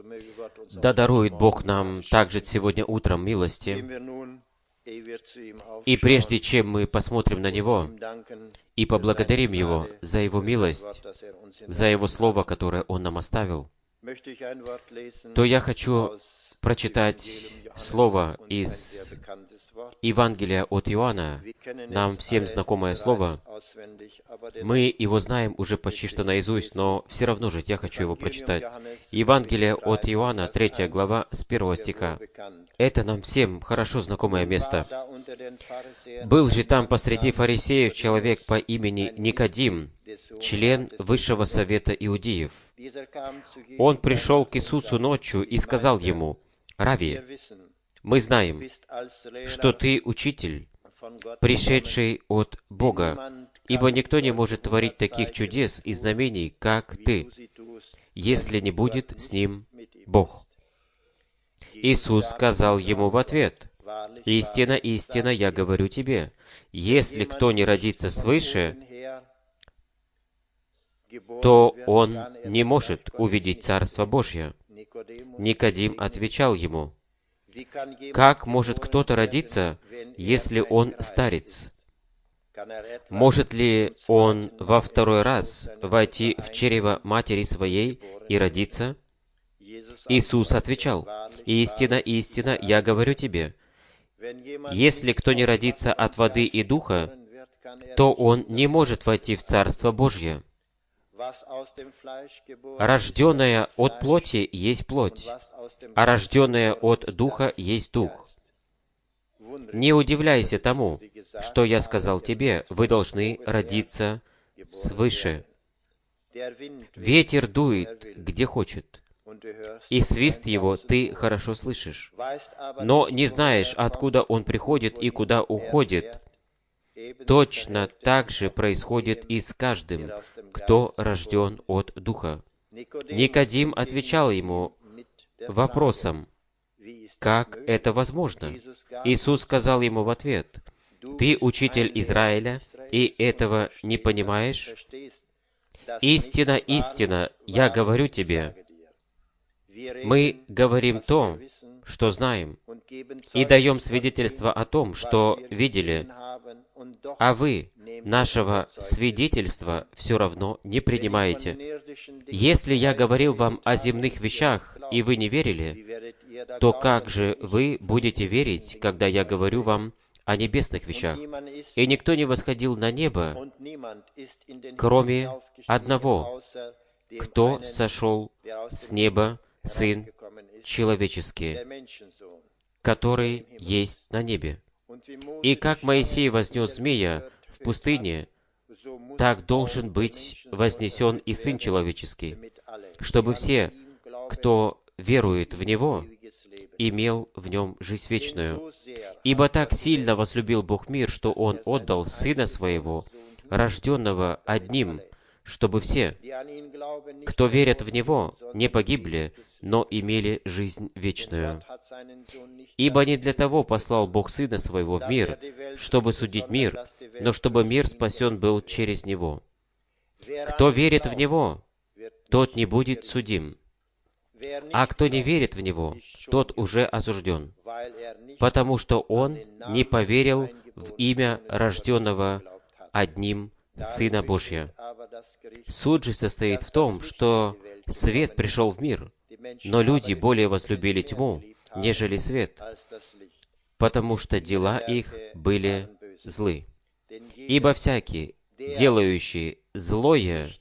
Да дарует Бог нам также сегодня утром милости. И прежде чем мы посмотрим на Него и поблагодарим Его за Его милость, за Его Слово, которое Он нам оставил, то я хочу прочитать Слово из Евангелия от Иоанна, нам всем знакомое Слово. Мы его знаем уже почти что наизусть, но все равно же я хочу его прочитать. Евангелие от Иоанна, 3 глава, с 1 стиха. Это нам всем хорошо знакомое место. «Был же там посреди фарисеев человек по имени Никодим, член Высшего Совета Иудеев. Он пришел к Иисусу ночью и сказал Ему: „Рави, мы знаем, что Ты учитель, пришедший от Бога, ибо никто не может творить таких чудес и знамений, как Ты, если не будет с ним Бог“. Иисус сказал ему в ответ: „Истинно, истинно, я говорю тебе, если кто не родится свыше, то он не может увидеть Царство Божье“. Никодим отвечал ему: „Как может кто-то родиться, если он старец? Может ли он во второй раз войти в чрево матери своей и родиться?“ Иисус отвечал: „Истинно, истинно, я говорю тебе, если кто не родится от воды и духа, то он не может войти в Царство Божье. Рожденное от плоти есть плоть, а рожденное от духа есть дух. Не удивляйся тому, что я сказал тебе, вы должны родиться свыше. Ветер дует, где хочет, и свист его ты хорошо слышишь, но не знаешь, откуда он приходит и куда уходит. Точно так же происходит и с каждым, кто рожден от Духа“. Никодим отвечал ему вопросом: „Как это возможно?“ Иисус сказал ему в ответ: „Ты учитель Израиля, и этого не понимаешь? Истинно, истинно, я говорю тебе, мы говорим то, что знаем, и даем свидетельство о том, что видели, а вы нашего свидетельства все равно не принимаете. Если я говорил вам о земных вещах, и вы не верили, то как же вы будете верить, когда я говорю вам о небесных вещах? И никто не восходил на небо, кроме одного, кто сошел с неба, Сын Человеческий, который есть на небе. И как Моисей вознес змея в пустыне, так должен быть вознесен и Сын Человеческий, чтобы все, кто верует в Него, имел в Нем жизнь вечную. Ибо так сильно возлюбил Бог мир, что Он отдал Сына Своего, рожденного одним, чтобы все, кто верят в Него, не погибли, но имели жизнь вечную. Ибо не для того послал Бог Сына Своего в мир, чтобы судить мир, но чтобы мир спасен был через Него. Кто верит в Него, тот не будет судим, а кто не верит в Него, тот уже осужден, потому что он не поверил в имя рожденного одним Сына Божьего. Суд же состоит в том, что свет пришел в мир, но люди более возлюбили тьму, нежели свет, потому что дела их были злы. Ибо всякий, делающий злое,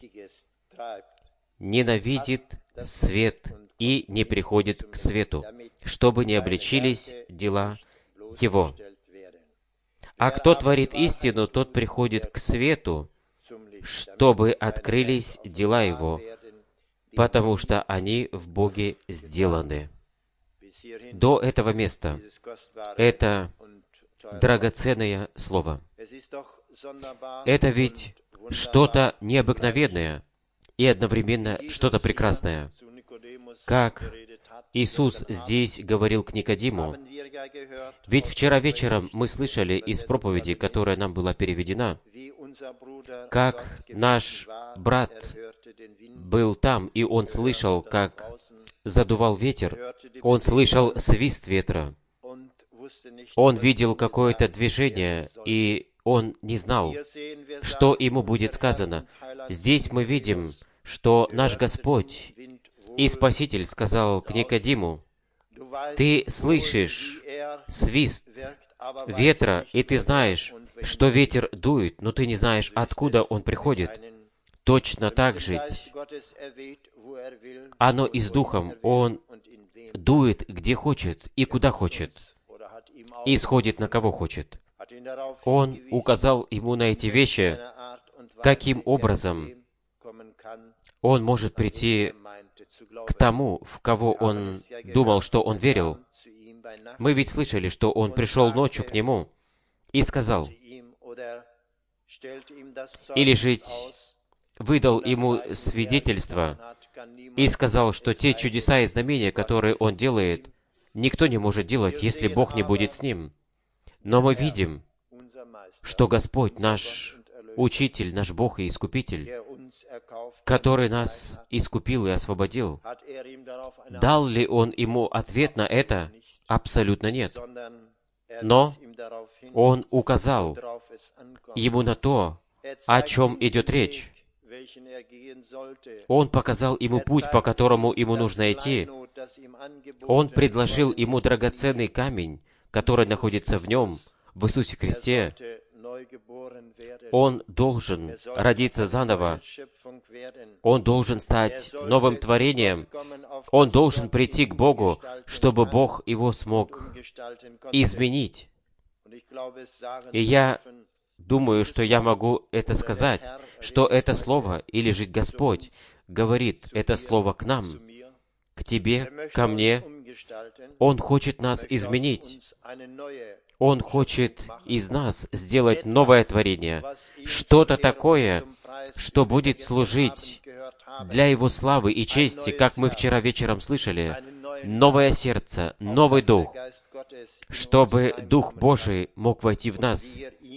ненавидит свет и не приходит к свету, чтобы не обличились дела его. А кто творит истину, тот приходит к свету, чтобы открылись дела его, потому что они в Боге сделаны. До этого места это драгоценное слово. Это ведь что-то необыкновенное и одновременно что-то прекрасное. Как Иисус здесь говорил к Никодиму. Ведь вчера вечером мы слышали из проповеди, которая нам была переведена, как наш брат был там, и он слышал, как задувал ветер, он слышал свист ветра, он видел какое-то движение, и он не знал, что ему будет сказано. Здесь мы видим, что наш Господь и Спаситель сказал к Никодиму: «Ты слышишь свист ветра, и ты знаешь, что ветер дует, но ты не знаешь, откуда он приходит. Точно так же оно и с Духом. Он дует где хочет и куда хочет, и сходит на кого хочет». Он указал ему на эти вещи, каким образом он может прийти к тому, в кого он думал, что он верил. Мы ведь слышали, что он пришел ночью к нему и сказал, или же выдал ему свидетельство и сказал, что те чудеса и знамения, которые он делает, никто не может делать, если Бог не будет с ним. Но мы видим, что Господь, наш Учитель, наш Бог и Искупитель, который нас искупил и освободил, дал ли Он ему ответ на это? Абсолютно нет. Но Он указал ему на то, о чем идет речь. Он показал ему путь, по которому ему нужно идти. Он предложил ему драгоценный камень, который находится в нем, в Иисусе Христе. Он должен родиться заново. Он должен стать новым творением. Он должен прийти к Богу, чтобы Бог его смог изменить. И я думаю, что я могу это сказать, что это Слово, или же Господь говорит это Слово к нам, к тебе, ко мне. Он хочет нас изменить. Он хочет из нас сделать новое творение, что-то такое, что будет служить для Его славы и чести, как мы вчера вечером слышали, новое сердце, новый дух, чтобы Дух Божий мог войти в нас,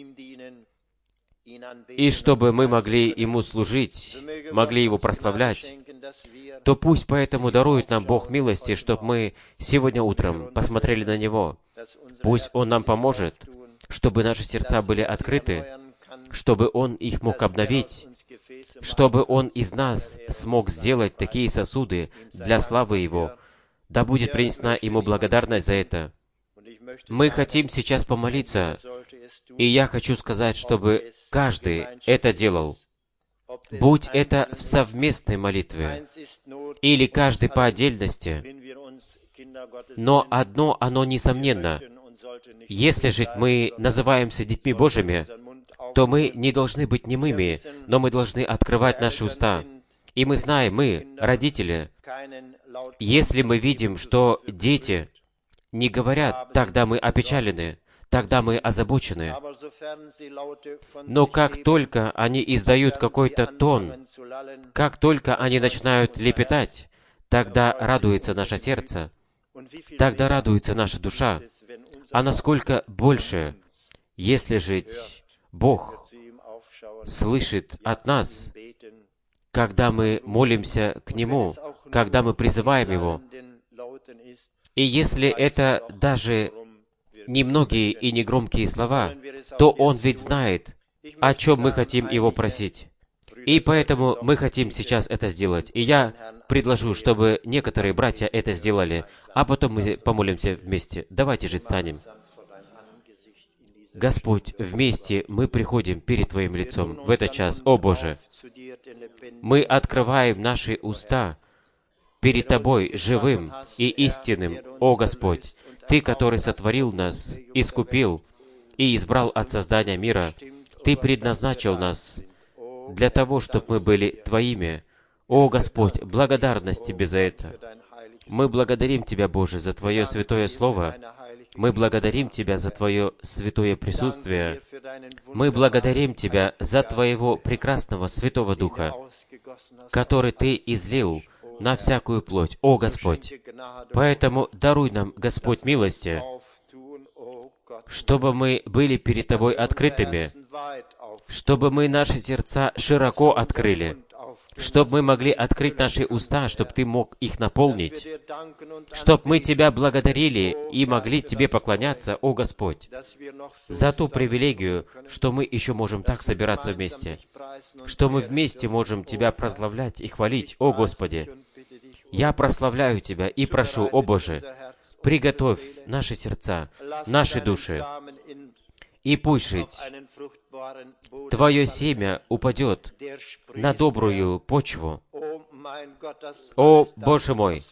и чтобы мы могли Ему служить, могли Его прославлять. То пусть поэтому дарует нам Бог милости, чтобы мы сегодня утром посмотрели на Него. Пусть Он нам поможет, чтобы наши сердца были открыты, чтобы Он их мог обновить, чтобы Он из нас смог сделать такие сосуды для славы Его. Да будет принесена Ему благодарность за это. Мы хотим сейчас помолиться, и я хочу сказать, чтобы каждый это делал. Будь это в совместной молитве, или каждый по отдельности, но одно, оно несомненно. Если же мы называемся детьми Божьими, то мы не должны быть немыми, но мы должны открывать наши уста. И мы знаем, мы, родители, если мы видим, что дети не говорят, тогда мы опечалены, тогда мы озабочены. Но как только они издают какой-то тон, как только они начинают лепетать, тогда радуется наше сердце, тогда радуется наша душа. А насколько больше, если же Бог слышит от нас, когда мы молимся к Нему, когда мы призываем Его. И если это даже немногие и негромкие слова, то Он ведь знает, о чем мы хотим Его просить. И поэтому мы хотим сейчас это сделать. И я предложу, чтобы некоторые братья это сделали, а потом мы помолимся вместе. Давайте же встанем. Господь, вместе мы приходим перед Твоим лицом в этот час. О Боже, мы открываем наши уста перед Тобой живым и истинным, о Господь, Ты, который сотворил нас, искупил и избрал от создания мира. Ты предназначил нас для того, чтобы мы были Твоими. О Господь, благодарность Тебе за это. Мы благодарим Тебя, Боже, за Твое святое Слово. Мы благодарим Тебя за Твое святое присутствие. Мы благодарим Тебя за Твоего прекрасного Святого Духа, который Ты излил на всякую плоть, о Господь. Поэтому даруй нам, Господь, милости, чтобы мы были перед Тобой открытыми, чтобы мы наши сердца широко открыли, чтобы мы могли открыть наши уста, чтобы Ты мог их наполнить, чтобы мы Тебя благодарили и могли Тебе поклоняться, о Господь, за ту привилегию, что мы еще можем так собираться вместе, что мы вместе можем Тебя прославлять и хвалить, о Господи. Я прославляю Тебя и прошу, о Боже, приготовь наши сердца, наши души, и пусть жить Твое семя упадет на добрую почву. О, Боже мой,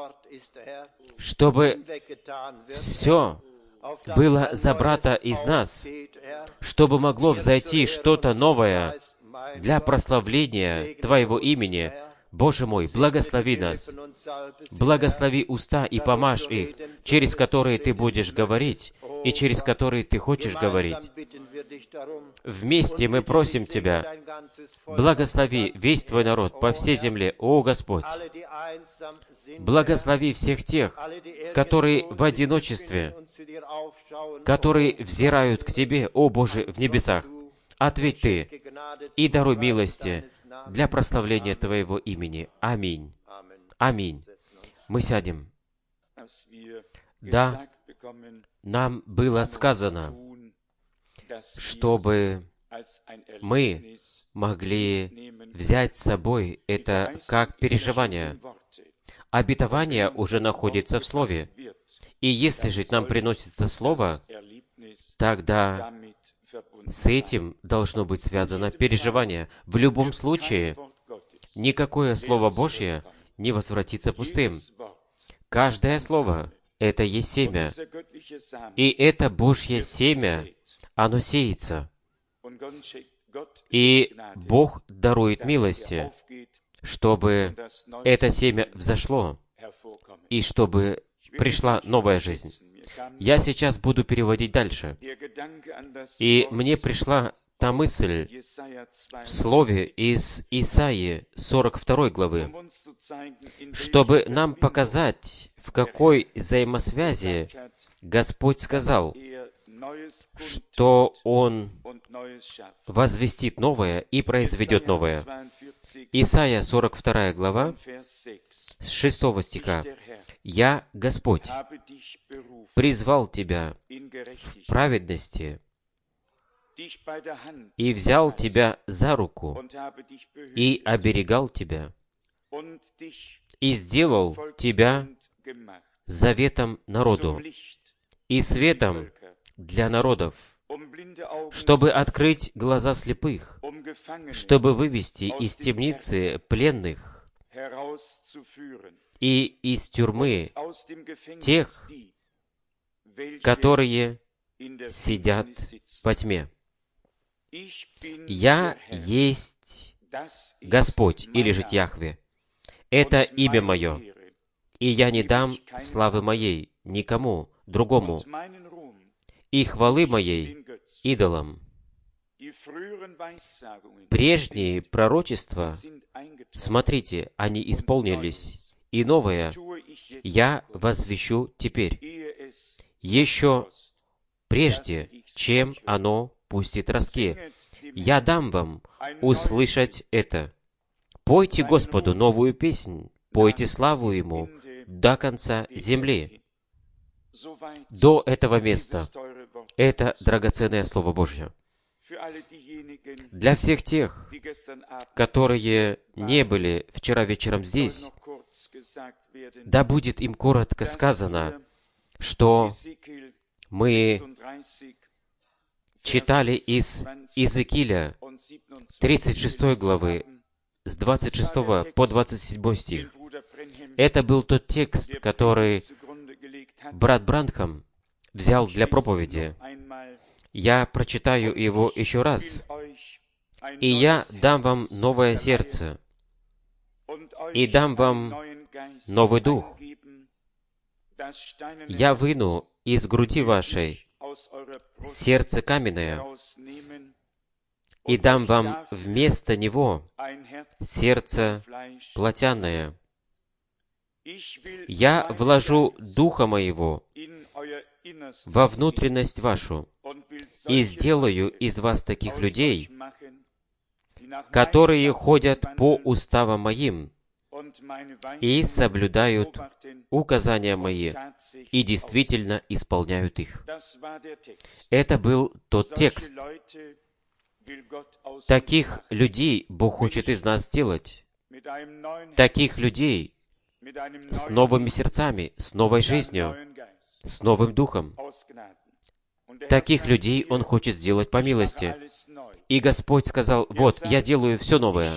чтобы все было забрато из нас, чтобы могло взойти что-то новое для прославления Твоего имени. Боже мой, благослови нас, благослови уста и помажь их, через которые Ты будешь говорить и через которые Ты хочешь говорить. Вместе мы просим Тебя, благослови весь Твой народ по всей земле, о Господь. Благослови всех тех, которые в одиночестве, которые взирают к Тебе, о Боже, в небесах. Ответь Ты и даруй милости для прославления Твоего имени. Аминь. Аминь. Мы сядем. Да, нам было сказано, чтобы мы могли взять с собой это как переживание. Обетование уже находится в Слове. И если же нам приносится Слово, тогда с этим должно быть связано переживание. В любом случае, никакое Слово Божье не возвратится пустым. Каждое Слово — это есть семя. И это Божье семя, оно сеется. И Бог дарует милости, чтобы это семя взошло, и чтобы пришла новая жизнь. Я сейчас буду переводить дальше. И мне пришла та мысль в слове из Исаии 42 главы, чтобы нам показать, в какой взаимосвязи Господь сказал, что Он возвестит новое и произведет новое. Исайя 42 глава, с 6 стиха. «Я, Господь, призвал тебя в праведности и взял тебя за руку и оберегал тебя и сделал тебя заветом народу и светом для народов, чтобы открыть глаза слепых, чтобы вывести из темницы пленных и из тюрьмы тех, которые сидят во тьме. Я есть Господь, или же Яхве. Это имя мое, и я не дам славы моей никому другому, и хвалы моей идолам. Прежние пророчества, смотрите, они исполнились, и новое я возвещу теперь, еще прежде, чем оно пустит ростки. Я дам вам услышать это. Пойте Господу новую песнь, пойте славу Ему до конца земли. До этого места. Это драгоценное Слово Божье. Для всех тех, которые не были вчера вечером здесь, да будет им коротко сказано, что мы читали из Иезекииля 36 главы, с 26 по 27 стих. Это был тот текст, который брат Бранхам взял для проповеди. Я прочитаю его еще раз. «И я дам вам новое сердце, и дам вам новый дух. Я выну из груди вашей сердце каменное, и дам вам вместо него сердце плотяное. Я вложу духа моего во внутренность вашу, и сделаю из вас таких людей, которые ходят по уставам моим и соблюдают указания мои, и действительно исполняют их». Это был тот текст. Таких людей Бог хочет из нас сделать. Таких людей с новыми сердцами, с новой жизнью, с новым духом. Таких людей Он хочет сделать по милости. И Господь сказал: «Вот, я делаю все новое».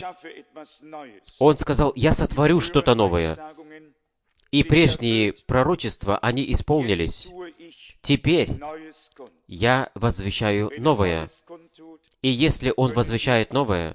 Он сказал: «Я сотворю что-то новое». И прежние пророчества, они исполнились. Теперь я возвещаю новое. И если Он возвещает новое,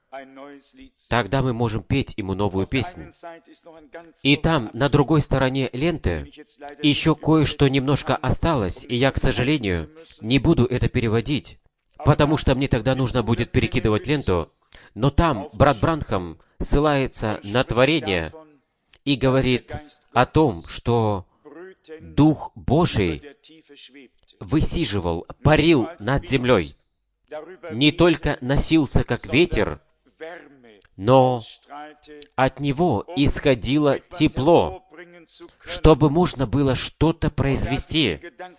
тогда мы можем петь Ему новую песню. И там, на другой стороне ленты, еще кое-что немножко осталось, и я, к сожалению, не буду это переводить, потому что мне тогда нужно будет перекидывать ленту. Но там брат Бранхам ссылается на творение и говорит о том, что Дух Божий высиживал, парил над землей, не только носился как ветер, но от Него исходило тепло, чтобы можно было что-то произвести.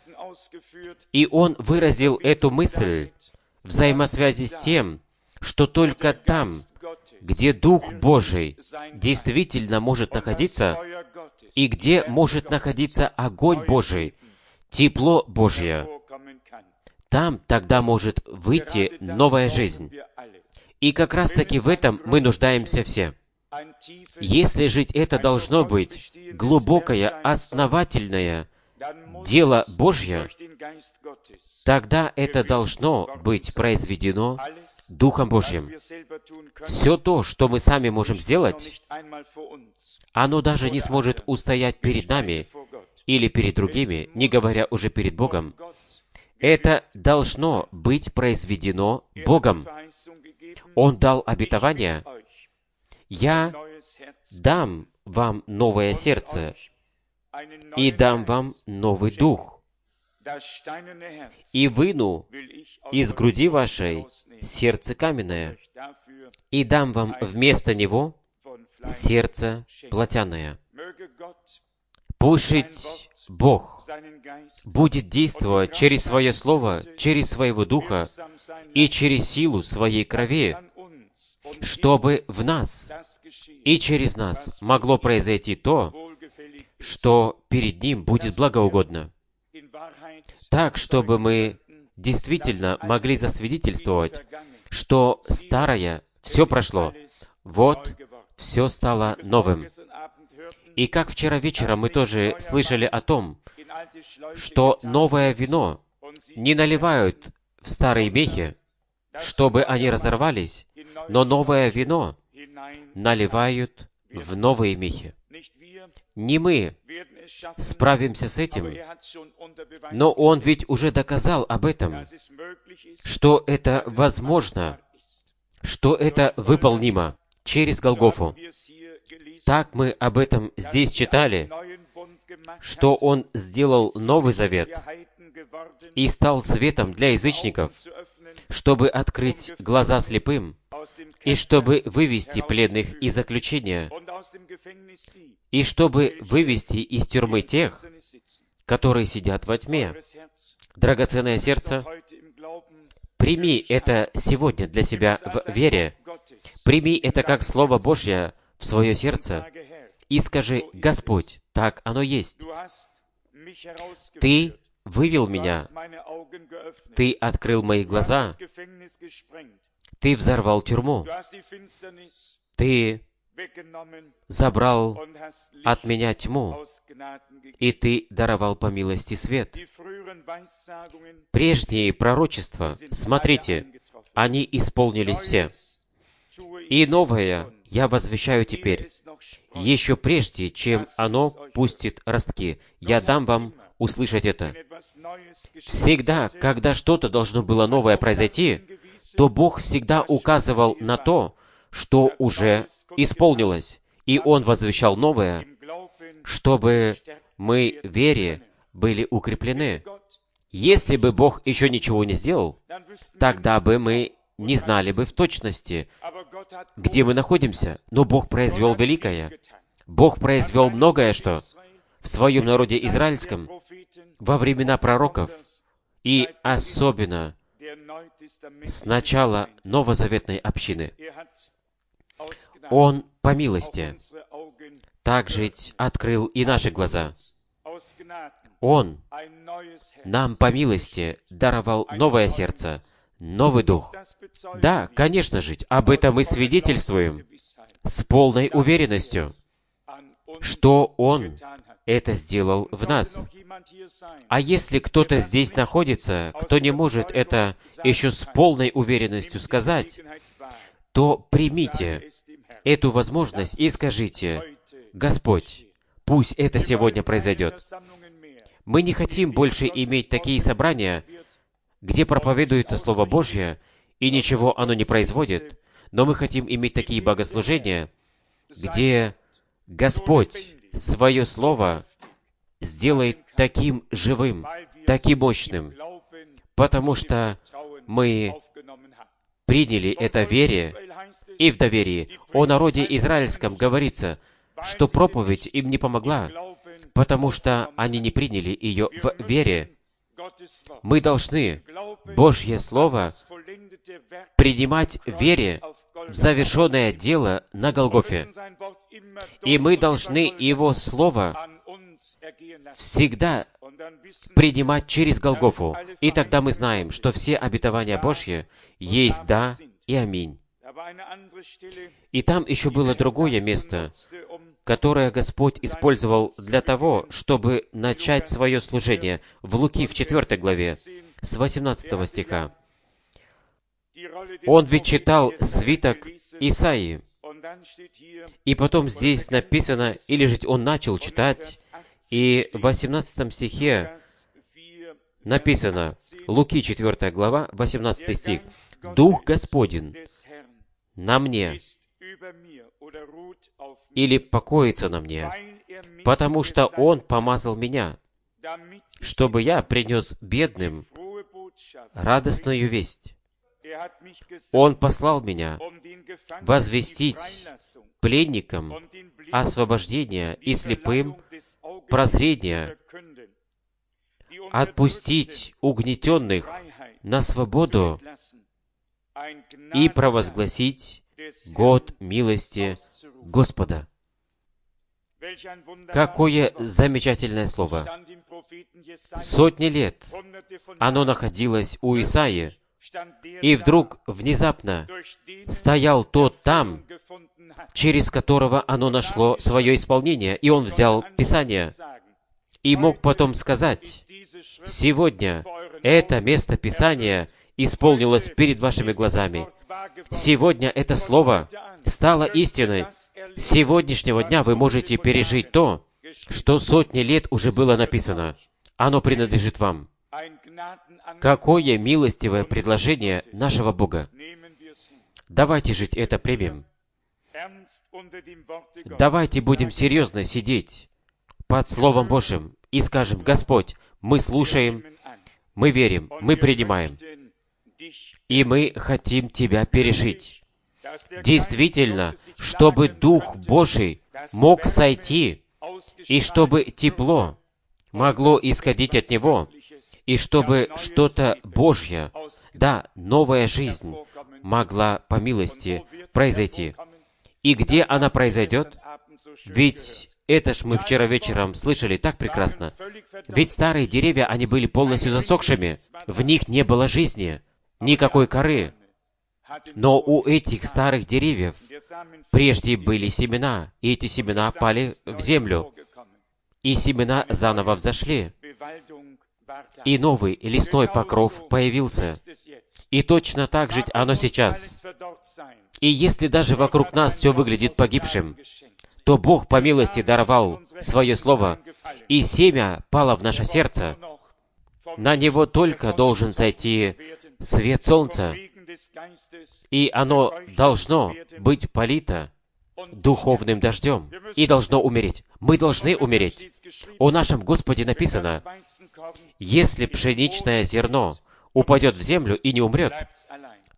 И Он выразил эту мысль в взаимосвязи с тем, что только там, где Дух Божий действительно может находиться, и где может находиться огонь Божий, тепло Божье, там тогда может выйти новая жизнь. И как раз-таки в этом мы нуждаемся все. Если жить это должно быть глубокое, основательное дело Божье, тогда это должно быть произведено Духом Божьим. Все то, что мы сами можем сделать, оно даже не сможет устоять перед нами или перед другими, не говоря уже перед Богом. Это должно быть произведено Богом. Он дал обетование: «Я дам вам новое сердце и дам вам новый дух, и выну из груди вашей сердце каменное, и дам вам вместо него сердце плотяное». Пусть Бог будет действовать через Свое Слово, через Своего Духа и через силу Своей крови, чтобы в нас и через нас могло произойти то, что перед Ним будет благоугодно. Так, чтобы мы действительно могли засвидетельствовать, что старое все прошло, вот, все стало новым. И как вчера вечером мы тоже слышали о том, что новое вино не наливают в старые мехи, чтобы они разорвались, но новое вино наливают в новые мехи. Не мы справимся с этим, но Он ведь уже доказал об этом, что это возможно, что это выполнимо через Голгофу. Так мы об этом здесь читали, что Он сделал Новый Завет и стал светом для язычников, чтобы открыть глаза слепым, и чтобы вывести пленных из заключения, и чтобы вывести из тюрьмы тех, которые сидят во тьме. Драгоценное сердце, прими это сегодня для себя в вере. Прими это как Слово Божье в свое сердце и скажи: «Господь, так оно есть. Ты вывел меня, Ты открыл мои глаза, Ты взорвал тюрьму, Ты забрал от меня тьму, и Ты даровал по милости свет». Прежние пророчества, смотрите, они исполнились все. И новое я возвещаю теперь, еще прежде, чем оно пустит ростки. Я дам вам услышать это. Всегда, когда что-то должно было новое произойти, то Бог всегда указывал на то, что уже исполнилось, и Он возвещал новое, чтобы мы в вере были укреплены. Если бы Бог еще ничего не сделал, тогда бы мы не знали бы в точности, где мы находимся. Но Бог произвел великое. Бог произвел многое, что в своем народе израильском во времена пророков и особенно с начала новозаветной общины. Он по милости также открыл и наши глаза. Он нам по милости даровал новое сердце, новый дух. Да, конечно же, об этом мы свидетельствуем с полной уверенностью, что Он это сделал в нас. А если кто-то здесь находится, кто не может это еще с полной уверенностью сказать, то примите эту возможность и скажите: «Господь, пусть это сегодня произойдет». Мы не хотим больше иметь такие собрания, где проповедуется Слово Божье, и ничего оно не производит, но мы хотим иметь такие богослужения, где Господь свое Слово сделает таким живым, таким мощным, потому что мы приняли это в вере, и в доверии. О народе израильском говорится, что проповедь им не помогла, потому что они не приняли ее в вере. Мы должны Божье Слово принимать в вере в завершенное дело на Голгофе. И мы должны Его Слово всегда принимать через Голгофу. И тогда мы знаем, что все обетования Божьи есть «да» и «аминь». И там еще было другое место, которое Господь использовал для того, чтобы начать свое служение. В Луки, в 4 главе, с 18 стиха. Он ведь читал свиток Исаии. И потом здесь написано, или же он начал читать, и в 18 стихе написано, Луки, 4 глава, 18 стих, «Дух Господень на мне, или покоится на мне, потому что Он помазал меня, чтобы я принес бедным радостную весть. Он послал меня возвестить пленникам освобождение и слепым прозрение, отпустить угнетенных на свободу и провозгласить год милости Господа». Какое замечательное слово! Сотни лет оно находилось у Исаии, и вдруг, внезапно, стоял тот там, через которого оно нашло свое исполнение, и он взял Писание, и мог потом сказать: «Сегодня это место Писания исполнилось перед вашими глазами. Сегодня это Слово стало истиной. С сегодняшнего дня вы можете пережить то, что сотни лет уже было написано. Оно принадлежит вам». Какое милостивое предложение нашего Бога! Давайте же это примем. Давайте будем серьезно сидеть под Словом Божьим и скажем: «Господь, мы слушаем, мы верим, мы принимаем, и мы хотим Тебя пережить». Действительно, чтобы Дух Божий мог сойти, и чтобы тепло могло исходить от Него, и чтобы что-то Божье, да, новая жизнь могла по милости произойти. И где она произойдет? Ведь это ж мы вчера вечером слышали так прекрасно. Ведь старые деревья, они были полностью засохшими. В них не было жизни, никакой коры. Но у этих старых деревьев прежде были семена, и эти семена пали в землю, и семена заново взошли, и новый лесной покров появился. И точно так же оно сейчас. И если даже вокруг нас все выглядит погибшим, то Бог по милости даровал Свое Слово, и семя пало в наше сердце. На него только должен зайти свет солнца, и оно должно быть полито духовным дождем и должно умереть. Мы должны умереть. О нашем Господе написано: «Если пшеничное зерно упадет в землю и не умрет,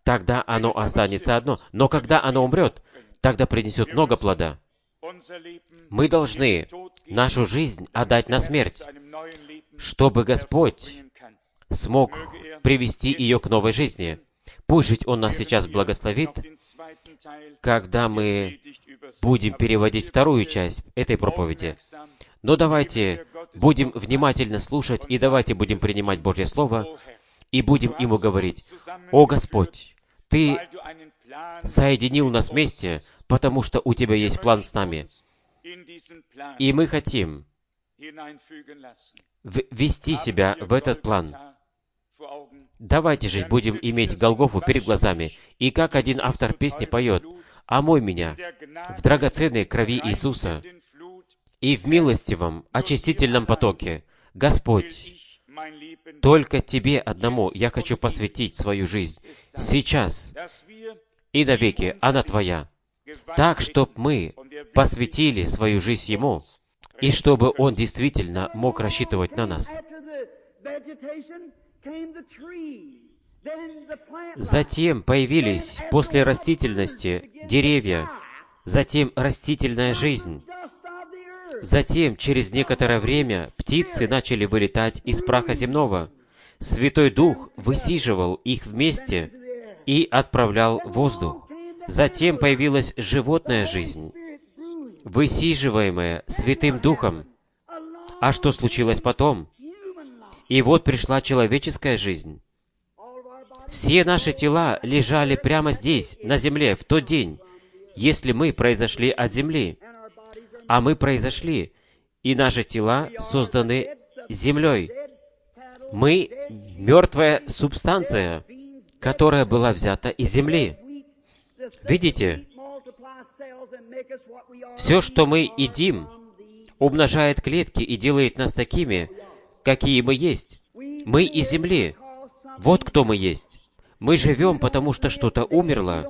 тогда оно останется одно. Но когда оно умрет, тогда принесет много плода. Мы должны нашу жизнь отдать на смерть, чтобы Господь смог привести ее к новой жизни. Пусть же Он нас сейчас благословит, когда мы будем переводить вторую часть этой проповеди. Но давайте будем внимательно слушать, и давайте будем принимать Божье Слово, и будем Ему говорить: «О Господь, Ты соединил нас вместе, потому что у Тебя есть план с нами. И мы хотим ввести себя в этот план. Давайте же будем иметь Голгофу перед глазами. И как один автор песни поет: «Омой меня в драгоценной крови Иисуса и в милостивом очистительном потоке. Господь, только Тебе одному я хочу посвятить свою жизнь. Сейчас и навеки она Твоя. Так, чтоб мы посвятили свою жизнь Ему, и чтобы Он действительно мог рассчитывать на нас». Затем появились после растительности деревья, затем растительная жизнь. Затем, через некоторое время, птицы начали вылетать из праха земного. Святой Дух высиживал их вместе и отправлял в воздух. Затем появилась животная жизнь, высиживаемая Святым Духом. А что случилось потом? И вот пришла человеческая жизнь. Все наши тела лежали прямо здесь, на земле, в тот день, если мы произошли от земли. А мы произошли, и наши тела созданы землей. Мы — мертвая субстанция, которая была взята из земли. Видите? Все, что мы едим, умножает клетки и делает нас такими, какие мы есть. Мы из земли. Вот кто мы есть. Мы живем, потому что что-то умерло.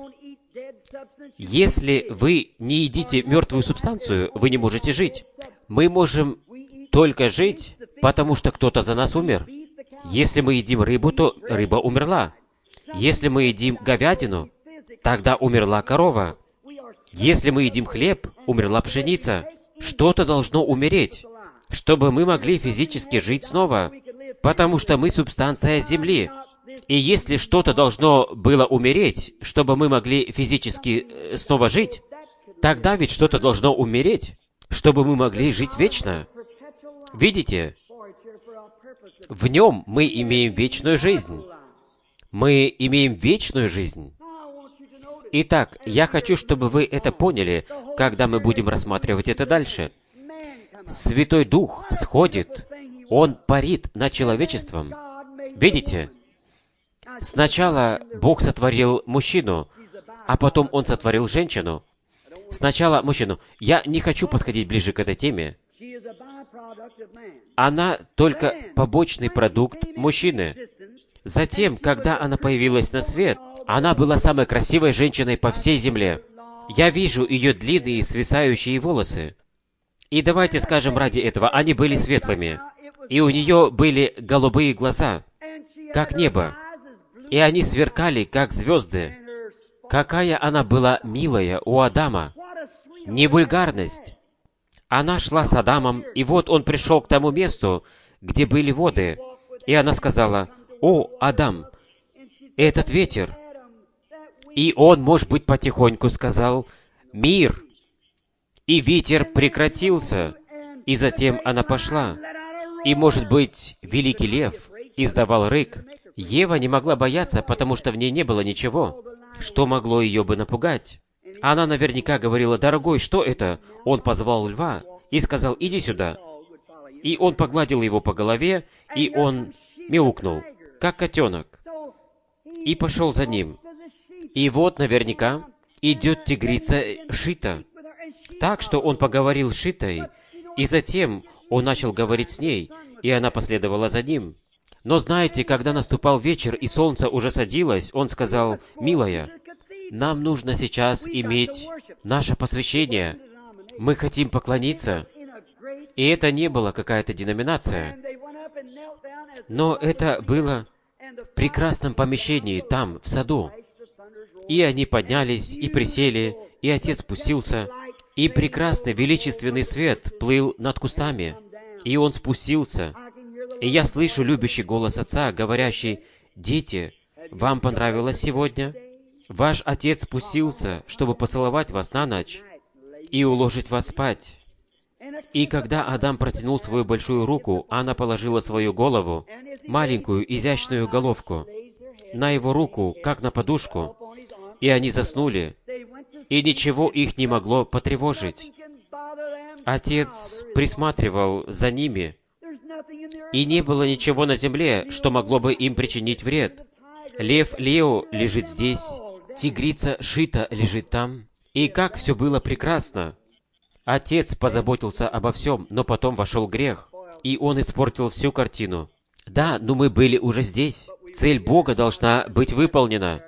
Если вы не едите мертвую субстанцию, вы не можете жить. Мы можем только жить, потому что кто-то за нас умер. Если мы едим рыбу, то рыба умерла. Если мы едим говядину, тогда умерла корова. Если мы едим хлеб, умерла пшеница. Что-то должно умереть, чтобы мы могли физически жить снова, потому что мы субстанция земли. И если что-то должно было умереть, чтобы мы могли физически снова жить, тогда ведь что-то должно умереть, чтобы мы могли жить вечно. Видите? В Нем мы имеем вечную жизнь. Мы имеем вечную жизнь. Итак, я хочу, чтобы вы это поняли, когда мы будем рассматривать это дальше. Святой Дух сходит, Он парит над человечеством. Видите? Сначала Бог сотворил мужчину, а потом Он сотворил женщину. Сначала мужчину. Я не хочу подходить ближе к этой теме. Она только побочный продукт мужчины. Затем, когда она появилась на свет, она была самой красивой женщиной по всей земле. Я вижу ее длинные свисающие волосы. И давайте скажем ради этого, они были светлыми. И у нее были голубые глаза, как небо. И они сверкали, как звезды. Какая она была милая у Адама. Не вульгарность. Она шла с Адамом, и вот он пришел к тому месту, где были воды. И она сказала: «О, Адам, этот ветер». И он, может быть, потихоньку сказал: «Мир». И ветер прекратился. И затем она пошла. И, может быть, великий лев издавал рык. Ева не могла бояться, потому что в ней не было ничего, что могло ее бы напугать. Она наверняка говорила: «Дорогой, что это?» Он позвал льва и сказал: «Иди сюда». И он погладил его по голове, и он мяукнул, как котенок, и пошел за ним. И вот наверняка идет тигрица Шита. Так что он поговорил с Шитой, и затем он начал говорить с ней, и она последовала за ним. Но знаете, когда наступал вечер и солнце уже садилось, он сказал: «Милая, нам нужно сейчас иметь наше посвящение. Мы хотим поклониться». И это не была какая-то деноминация, но это было в прекрасном помещении, там, в саду. И они поднялись и присели, и Отец спустился, и прекрасный величественный свет плыл над кустами, и Он спустился. И я слышу любящий голос Отца, говорящий: «Дети, вам понравилось сегодня? Ваш Отец спустился, чтобы поцеловать вас на ночь и уложить вас спать». И когда Адам протянул свою большую руку, она положила свою голову, маленькую изящную головку, на его руку, как на подушку, и они заснули, и ничего их не могло потревожить. Отец присматривал за ними, и не было ничего на земле, что могло бы им причинить вред. Лев Лео лежит здесь, тигрица Шита лежит там. И как все было прекрасно! Отец позаботился обо всем, но потом вошел грех, и он испортил всю картину. Да, но мы были уже здесь. Цель Бога должна быть выполнена.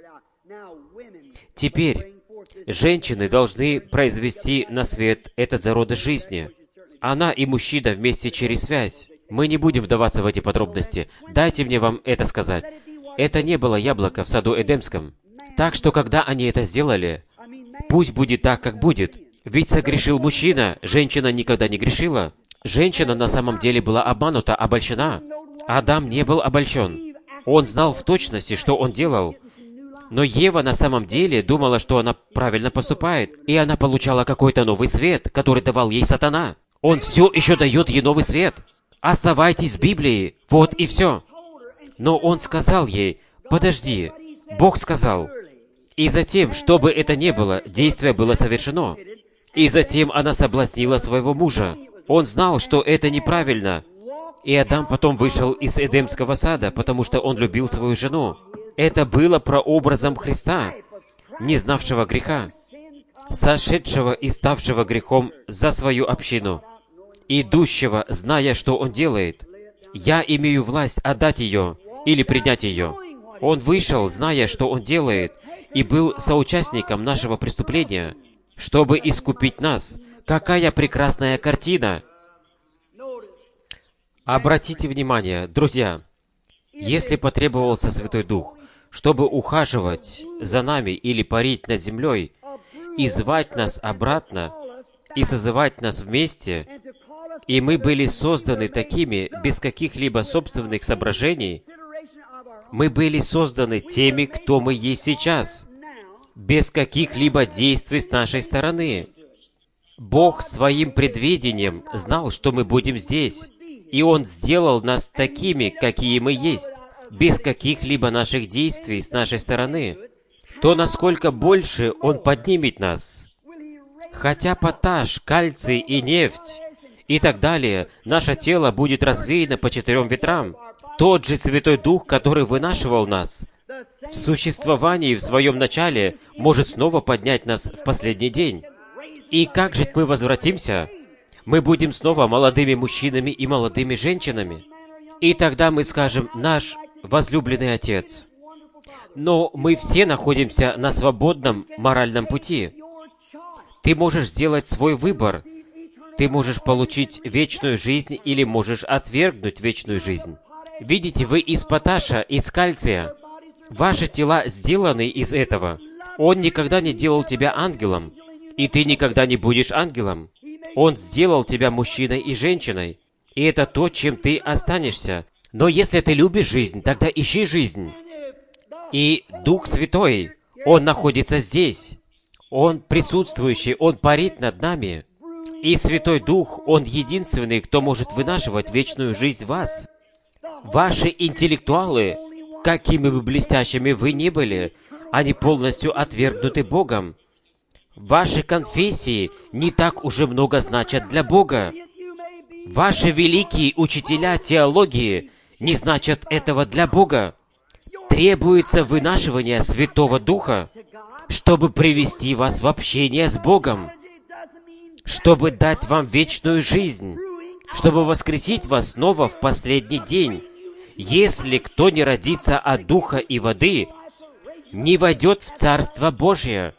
Теперь женщины должны произвести на свет этот зародыш жизни. Она и мужчина вместе через связь. Мы не будем вдаваться в эти подробности. Дайте мне вам это сказать. Это не было яблоко в саду Эдемском. Так что, когда они это сделали, пусть будет так, как будет. Ведь согрешил мужчина, женщина никогда не грешила. Женщина на самом деле была обманута, обольщена. Адам не был обольщен. Он знал в точности, что он делал. Но Ева на самом деле думала, что она правильно поступает, и она получала какой-то новый свет, который давал ей сатана. Он все еще дает ей новый свет. Оставайтесь в Библии, вот и все. Но он сказал ей: подожди, Бог сказал. И затем, что бы это ни было, действие было совершено. И затем она соблазнила своего мужа. Он знал, что это неправильно. И Адам потом вышел из Эдемского сада, потому что он любил свою жену. Это было прообразом Христа, не знавшего греха, сошедшего и ставшего грехом за свою общину, идущего, зная, что он делает. Я имею власть отдать ее или принять ее. Он вышел, зная, что он делает, и был соучастником нашего преступления, чтобы искупить нас. Какая прекрасная картина! Обратите внимание, друзья, если потребовался Святой Дух, чтобы ухаживать за нами или парить над землей, и звать нас обратно, и созывать нас вместе, и мы были созданы такими, без каких-либо собственных соображений, мы были созданы теми, кто мы есть сейчас, без каких-либо действий с нашей стороны. Бог своим предвидением знал, что мы будем здесь, и Он сделал нас такими, какие мы есть, без каких-либо наших действий с нашей стороны. То насколько больше Он поднимет нас. Хотя поташ, кальций и нефть и так далее, наше тело будет развеяно по 4 ветрам. Тот же Святой Дух, который вынашивал нас в существовании в своем начале, может снова поднять нас в последний день. И как же мы возвратимся? Мы будем снова молодыми мужчинами и молодыми женщинами. И тогда мы скажем: «Наш возлюбленный Отец». Но мы все находимся на свободном моральном пути. Ты можешь сделать свой выбор. Ты можешь получить вечную жизнь или можешь отвергнуть вечную жизнь. Видите, вы из поташа, из кальция. Ваши тела сделаны из этого. Он никогда не делал тебя ангелом, и ты никогда не будешь ангелом. Он сделал тебя мужчиной и женщиной, и это то, чем ты останешься. Но если ты любишь жизнь, тогда ищи жизнь. И Дух Святой, Он находится здесь. Он присутствующий, Он парит над нами. И Святой Дух, Он единственный, кто может вынашивать вечную жизнь в вас. Ваши интеллектуалы, какими бы блестящими вы ни были, они полностью отвергнуты Богом. Ваши конфессии не так уже много значат для Бога. Ваши великие учителя теологии не значат этого для Бога. Требуется вынашивание Святого Духа, чтобы привести вас в общение с Богом, чтобы дать вам вечную жизнь, чтобы воскресить вас снова в последний день. Если кто не родится от Духа и воды, не войдет в Царство Божие.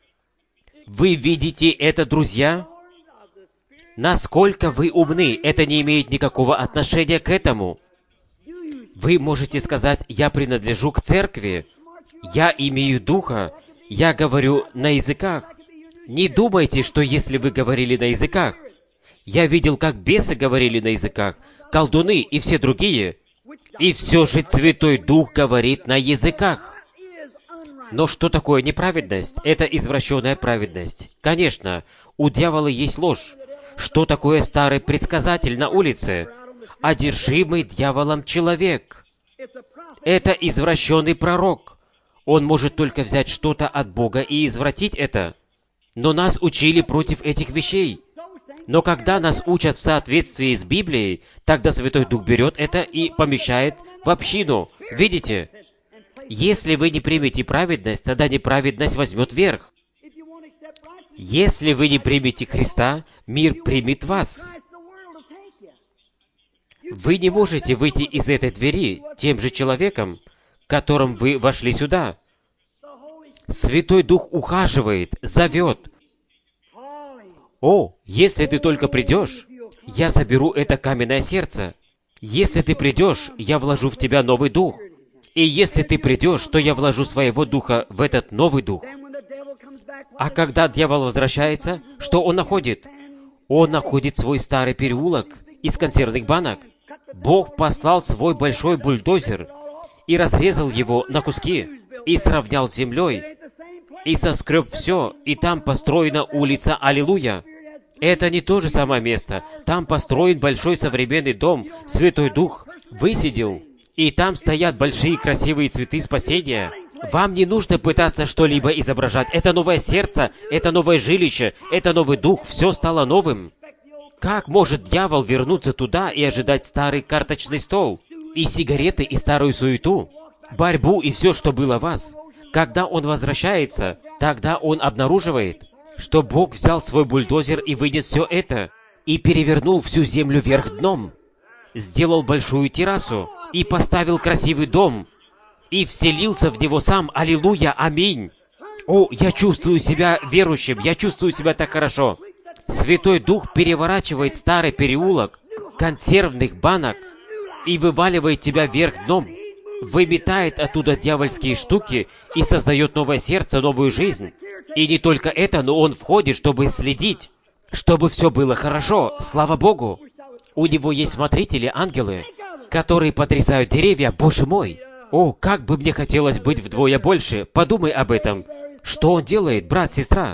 Вы видите это, друзья? Насколько вы умны, это не имеет никакого отношения к этому. Вы можете сказать: «Я принадлежу к церкви, я имею Духа, Я говорю на языках. Не думайте, что если вы говорили на языках, я видел, как бесы говорили на языках, колдуны и все другие, и все же Святой Дух говорит на языках. Но что такое неправедность? Это извращенная праведность. Конечно, у дьявола есть ложь. Что такое старый предсказатель на улице? Одержимый дьяволом человек. Это извращенный пророк. Он может только взять что-то от Бога и извратить это. Но нас учили против этих вещей. Но когда нас учат в соответствии с Библией, тогда Святой Дух берет это и помещает в общину. Видите? Если вы не примете праведность, тогда неправедность возьмет верх. Если вы не примете Христа, мир примет вас. Вы не можете выйти из этой двери тем же человеком, которым вы вошли сюда. Святой Дух ухаживает, зовет. О, если ты только придешь, я заберу это каменное сердце. Если ты придешь, я вложу в тебя новый дух. И если ты придешь, то я вложу своего духа в этот новый дух. А когда дьявол возвращается, что он находит? Он находит свой старый переулок из консервных банок. Бог послал свой большой бульдозер и разрезал его на куски, и сравнял с землей, и соскреб все, и там построена улица Аллилуйя. Это не то же самое место. Там построен большой современный дом. Святой Дух высидел, и там стоят большие красивые цветы спасения. Вам не нужно пытаться что-либо изображать. Это новое сердце, это новое жилище, это новый дух. Все стало новым. Как может дьявол вернуться туда и ожидать старый карточный стол, и сигареты, и старую суету, борьбу и все, что было в вас? Когда он возвращается, тогда он обнаруживает, что Бог взял свой бульдозер и вынес все это, и перевернул всю землю вверх дном, сделал большую террасу, и поставил красивый дом, и вселился в него сам. Аллилуйя, аминь. О, я чувствую себя верующим, я чувствую себя так хорошо. Святой Дух переворачивает старый переулок консервных банок и вываливает тебя вверх дном, выметает оттуда дьявольские штуки и создает новое сердце, новую жизнь. И не только это, но он входит, чтобы следить, чтобы все было хорошо. Слава Богу! У него есть смотрители, ангелы, которые подрезают деревья. Боже мой! О, как бы мне хотелось быть вдвое больше. Подумай об этом. Что он делает, брат, сестра?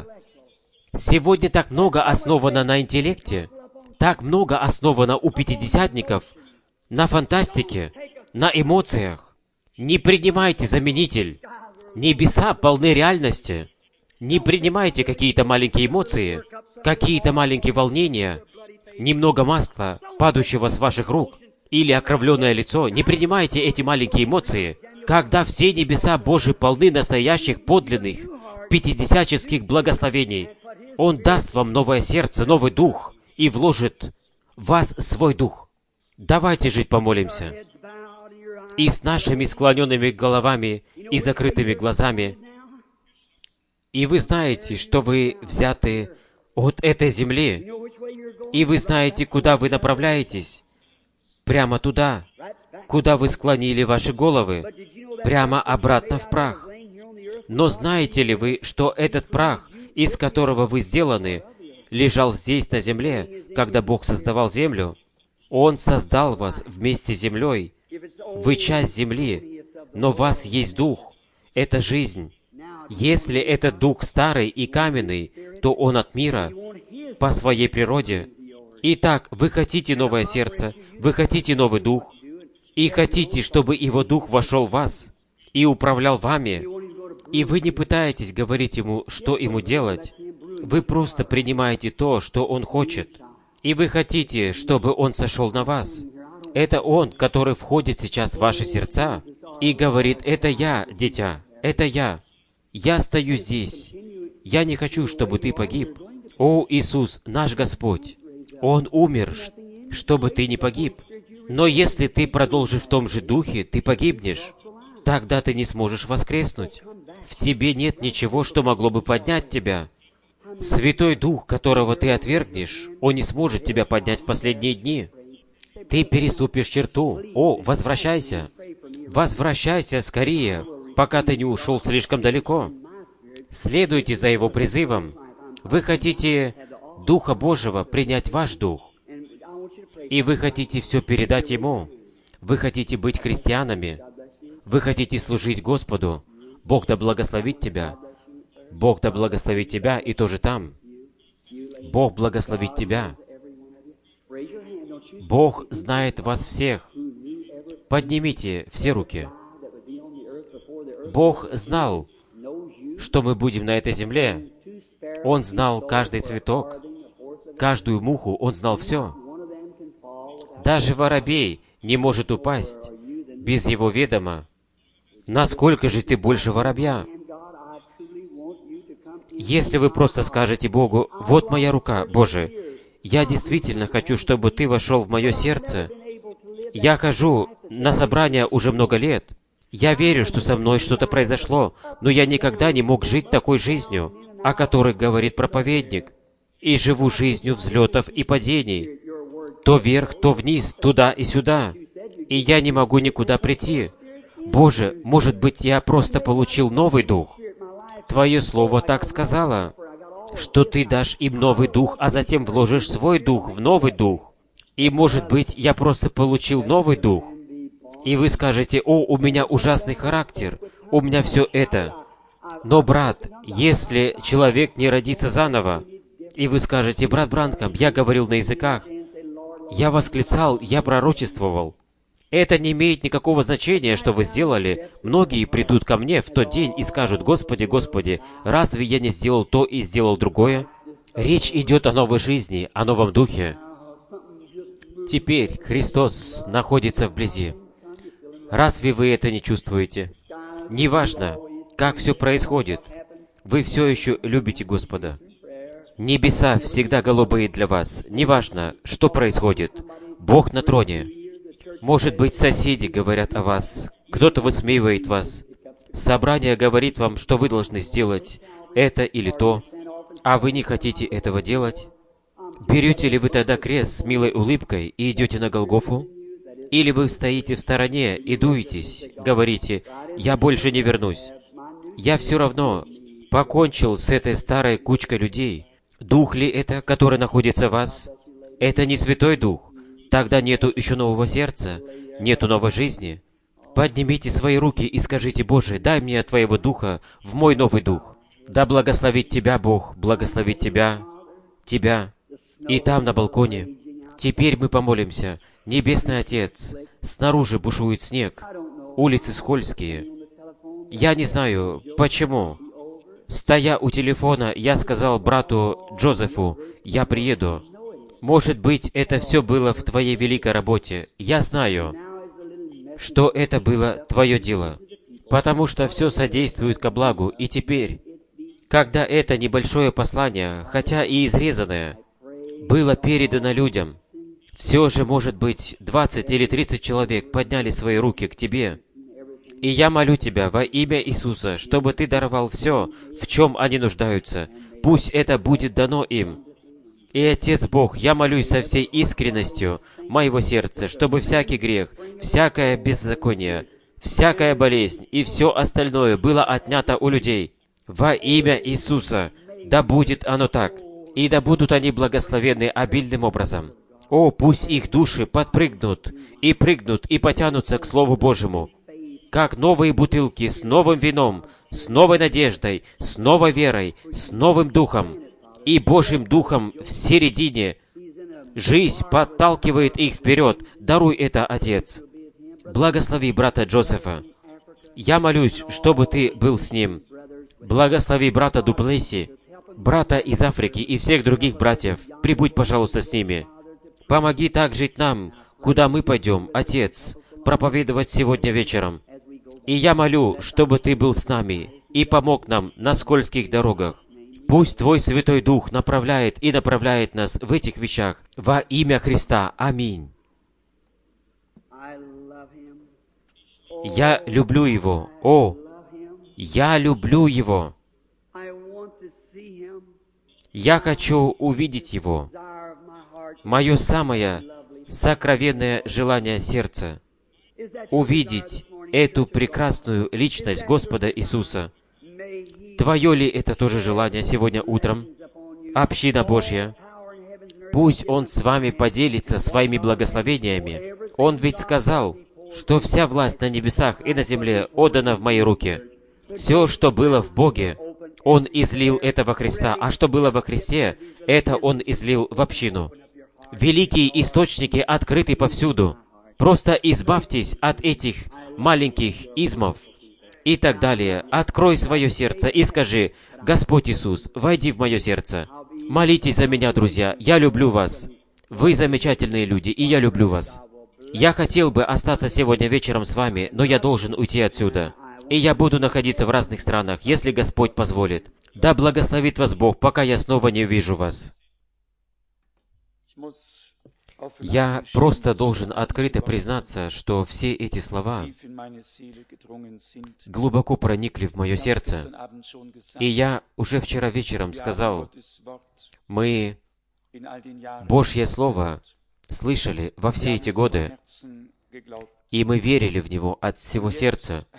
Сегодня так много основано на интеллекте, так много основано у пятидесятников, на фантастике, на эмоциях. Не принимайте заменитель. Небеса полны реальности. Не принимайте какие-то маленькие эмоции, какие-то маленькие волнения, немного масла, падающего с ваших рук, или окровленное лицо. Не принимайте эти маленькие эмоции, когда все небеса Божьи полны настоящих, подлинных, пятидесяческих благословений. Он даст вам новое сердце, новый дух, и вложит в вас свой дух. Давайте жить помолимся. И с нашими склоненными головами и закрытыми глазами. И вы знаете, что вы взяты от этой земли. И вы знаете, куда вы направляетесь. Прямо туда, куда вы склонили ваши головы. Прямо обратно в прах. Но знаете ли вы, что этот прах, из которого вы сделаны, лежал здесь, на земле, когда Бог создавал землю? Он создал вас вместе с землей. Вы часть земли, но в вас есть дух. Это жизнь. Если этот дух старый и каменный, то он от мира, по своей природе. Итак, вы хотите новое сердце, вы хотите новый дух, и хотите, чтобы его дух вошел в вас и управлял вами. И вы не пытаетесь говорить ему, что ему делать. Вы просто принимаете то, что он хочет. И вы хотите, чтобы он сошел на вас. Это он, который входит сейчас в ваши сердца и говорит: «Это я, дитя, это я. Я стою здесь. Я не хочу, чтобы ты погиб. О, Иисус, наш Господь, Он умер, чтобы ты не погиб. Но если ты продолжишь в том же духе, ты погибнешь. Тогда ты не сможешь воскреснуть. В тебе нет ничего, что могло бы поднять тебя. Святой Дух, которого ты отвергнешь, Он не сможет тебя поднять в последние дни. Ты переступишь черту. О, возвращайся. Возвращайся скорее, пока ты не ушел слишком далеко. следуйте за Его призывом. Вы хотите Духа Божьего принять в ваш дух, и вы хотите все передать Ему. Вы хотите быть христианами. Вы хотите служить Господу. Бог да благословит тебя. Бог да благословит тебя и тоже там. Бог благословит тебя. Бог знает вас всех. Поднимите все руки. Бог знал, что мы будем на этой земле. Он знал каждый цветок, каждую муху, Он знал все. Даже воробей не может упасть без Его ведома. Насколько же ты больше воробья? Если вы просто скажете Богу: «Вот моя рука, Боже, я действительно хочу, чтобы Ты вошел в мое сердце. Я хожу на собрания уже много лет. Я верю, что со мной что-то произошло, но я никогда не мог жить такой жизнью, о которой говорит проповедник, и живу жизнью взлетов и падений. То вверх, то вниз, туда и сюда. И я не могу никуда прийти. Боже, может быть, я просто получил новый дух. Твое Слово так сказало, что Ты дашь им новый дух, а затем вложишь свой дух в новый дух. И, может быть, я просто получил новый дух. И вы скажете: «О, у меня ужасный характер, у меня все это». Но, брат, если человек не родится заново, и вы скажете: «Брат Бранхам, я говорил на языках, я восклицал, я пророчествовал», это не имеет никакого значения, что вы сделали. Многие придут ко мне в тот день и скажут: «Господи, Господи, разве я не сделал то и сделал другое?» Речь идет о новой жизни, о новом духе. Теперь Христос находится вблизи. Разве вы это не чувствуете? Неважно, как все происходит, вы все еще любите Господа. Небеса всегда голубые для вас. Неважно, что происходит. Бог на троне. Может быть, соседи говорят о вас, кто-то высмеивает вас. Собрание говорит вам, что вы должны сделать это или то, а вы не хотите этого делать. Берете ли вы тогда крест с милой улыбкой и идете на Голгофу? Или вы стоите в стороне и дуетесь, говорите: «Я больше не вернусь. Я все равно покончил с этой старой кучкой людей». Дух ли это, который находится в вас? Это не Святой Дух. Тогда нету еще нового сердца, нету новой жизни. Поднимите свои руки и скажите: «Боже, дай мне Твоего Духа в мой новый дух». Да благословит тебя Бог, благословит тебя, и там на балконе. Теперь мы помолимся. Небесный Отец, снаружи бушует снег, улицы скользкие. Я не знаю, почему. Стоя у телефона, я сказал брату Джозефу: «Я приеду». Может быть, это все было в Твоей великой работе. Я знаю, что это было Твое дело, потому что все содействует ко благу. И теперь, когда это небольшое послание, хотя и изрезанное, было передано людям, все же, может быть, 20 или 30 человек подняли свои руки к Тебе. И я молю Тебя во имя Иисуса, чтобы Ты даровал все, в чем они нуждаются. Пусть это будет дано им. И, Отец Бог, я молюсь со всей искренностью моего сердца, чтобы всякий грех, всякое беззаконие, всякая болезнь и все остальное было отнято у людей. Во имя Иисуса, да будет оно так, и да будут они благословенны обильным образом. О, пусть их души подпрыгнут, и прыгнут, и потянутся к Слову Божьему, как новые бутылки с новым вином, с новой надеждой, с новой верой, с новым духом и Божьим духом в середине. Жизнь подталкивает их вперед. Даруй это, Отец. Благослови брата Джозефа. Я молюсь, чтобы Ты был с ним. Благослови брата Дуплеси, брата из Африки и всех других братьев. Прибудь, пожалуйста, с ними. Помоги так жить нам, куда мы пойдем, Отец, проповедовать сегодня вечером. И я молю, чтобы Ты был с нами и помог нам на скользких дорогах. Пусть Твой Святой Дух направляет и направляет нас в этих вещах. Во имя Христа. Аминь. Я люблю Его. О, я люблю Его. Я хочу увидеть Его. Мое самое сокровенное желание сердца — увидеть эту прекрасную личность Господа Иисуса. Твое ли это тоже желание сегодня утром? Община Божья, пусть Он с вами поделится своими благословениями. Он ведь сказал, что вся власть на небесах и на земле отдана в мои руки. Все, что было в Боге, Он излил это во Христа, а что было во Христе, это Он излил в общину. Великие источники открыты повсюду. Просто избавьтесь от этих маленьких измов и так далее. Открой свое сердце и скажи: «Господь Иисус, войди в мое сердце». Молитесь за меня, друзья. Я люблю вас. Вы замечательные люди, и я люблю вас. Я хотел бы остаться сегодня вечером с вами, но я должен уйти отсюда. И я буду находиться в разных странах, если Господь позволит. Да благословит вас Бог, пока я снова не увижу вас. Я просто должен открыто признаться, что все эти слова глубоко проникли в мое сердце. И я уже вчера вечером сказал, мы Божье Слово слышали во все эти годы, и мы верили в него от всего сердца.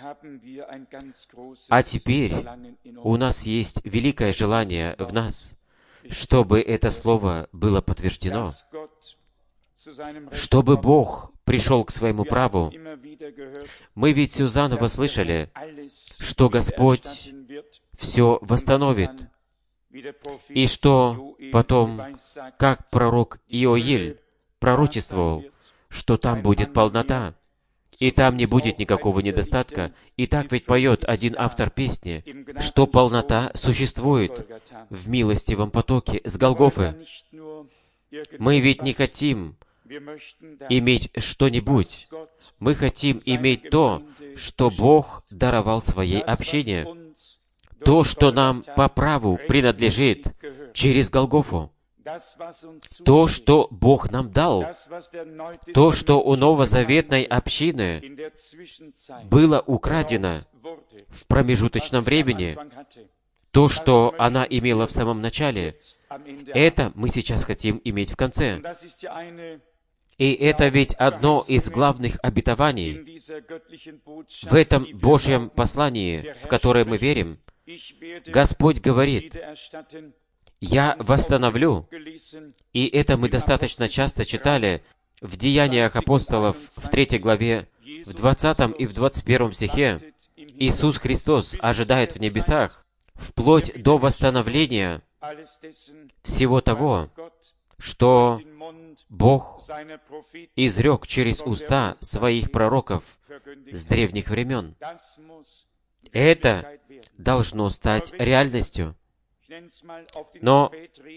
А теперь у нас есть великое желание в нас, чтобы это Слово было подтверждено, чтобы Бог пришел к своему праву. Мы ведь все заново слышали, что Господь все восстановит, и что потом, как пророк Иоиль пророчествовал, что там будет полнота, и там не будет никакого недостатка. И так ведь поет один автор песни, что полнота существует в милостивом потоке с Голгофы. Мы ведь не хотим иметь что-нибудь. Мы хотим иметь то, что Бог даровал своей общине. То, что нам по праву принадлежит через Голгофу. То, что Бог нам дал. То, что у новозаветной общины было украдено в промежуточном времени. То, что она имела в самом начале. Это мы сейчас хотим иметь в конце. И это ведь одно из главных обетований в этом Божьем послании, в которое мы верим. Господь говорит: «Я восстановлю». И это мы достаточно часто читали в Деяниях апостолов в 3 главе, в 20 и в 21 стихе. Иисус Христос ожидает в небесах вплоть до восстановления всего того, что Бог изрек через уста своих пророков с древних времен. Это должно стать реальностью. Но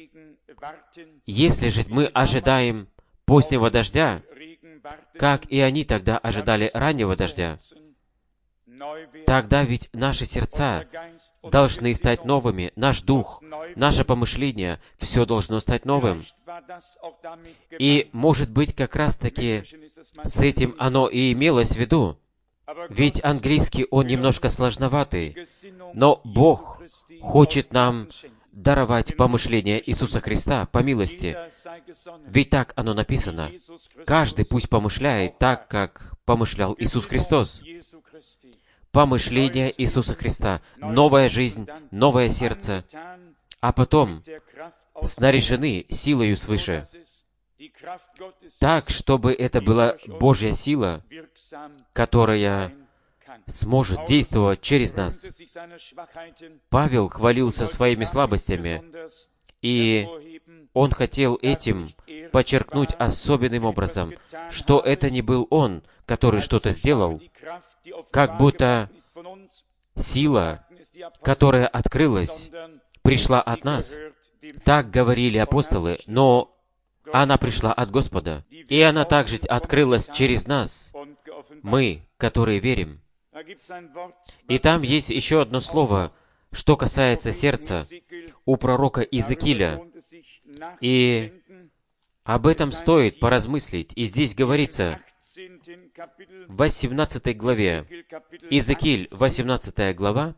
если же мы ожидаем позднего дождя, как и они тогда ожидали раннего дождя, тогда ведь наши сердца должны стать новыми, наш дух, наше помышление, все должно стать новым. И, может быть, как раз-таки с этим оно и имелось в виду. Ведь английский, он немножко сложноватый, но Бог хочет нам даровать помышление Иисуса Христа по милости. Ведь так оно написано. Каждый пусть помышляет так, как помышлял Иисус Христос. Помышление Иисуса Христа, новая жизнь, новое сердце, а потом снаряжены силою свыше, так, чтобы это была Божья сила, которая сможет действовать через нас. Павел хвалился своими слабостями, и он хотел этим подчеркнуть особенным образом, что это не был он, который что-то сделал, как будто сила, которая открылась, пришла от нас. Так говорили апостолы, но она пришла от Господа. И она также открылась через нас, мы, которые верим. И там есть еще одно слово, что касается сердца, у пророка Иезекииля. И об этом стоит поразмыслить. И здесь говорится, в 18 главе, Иезекииль, 18 глава,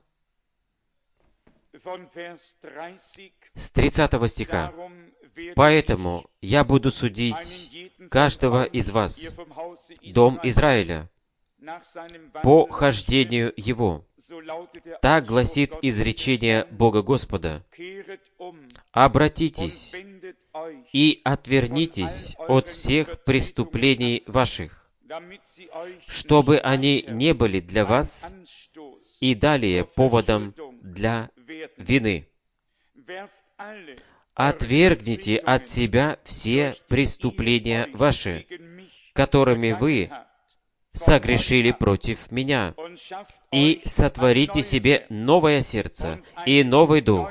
с 30 стиха. «Поэтому я буду судить каждого из вас, дом Израиля, по хождению Его. Так гласит изречение Бога Господа. Обратитесь и отвернитесь от всех преступлений ваших, чтобы они не были для вас и далее поводом для вины. Отвергните от себя все преступления ваши, которыми вы согрешили против Меня, и сотворите себе новое сердце и новый дух.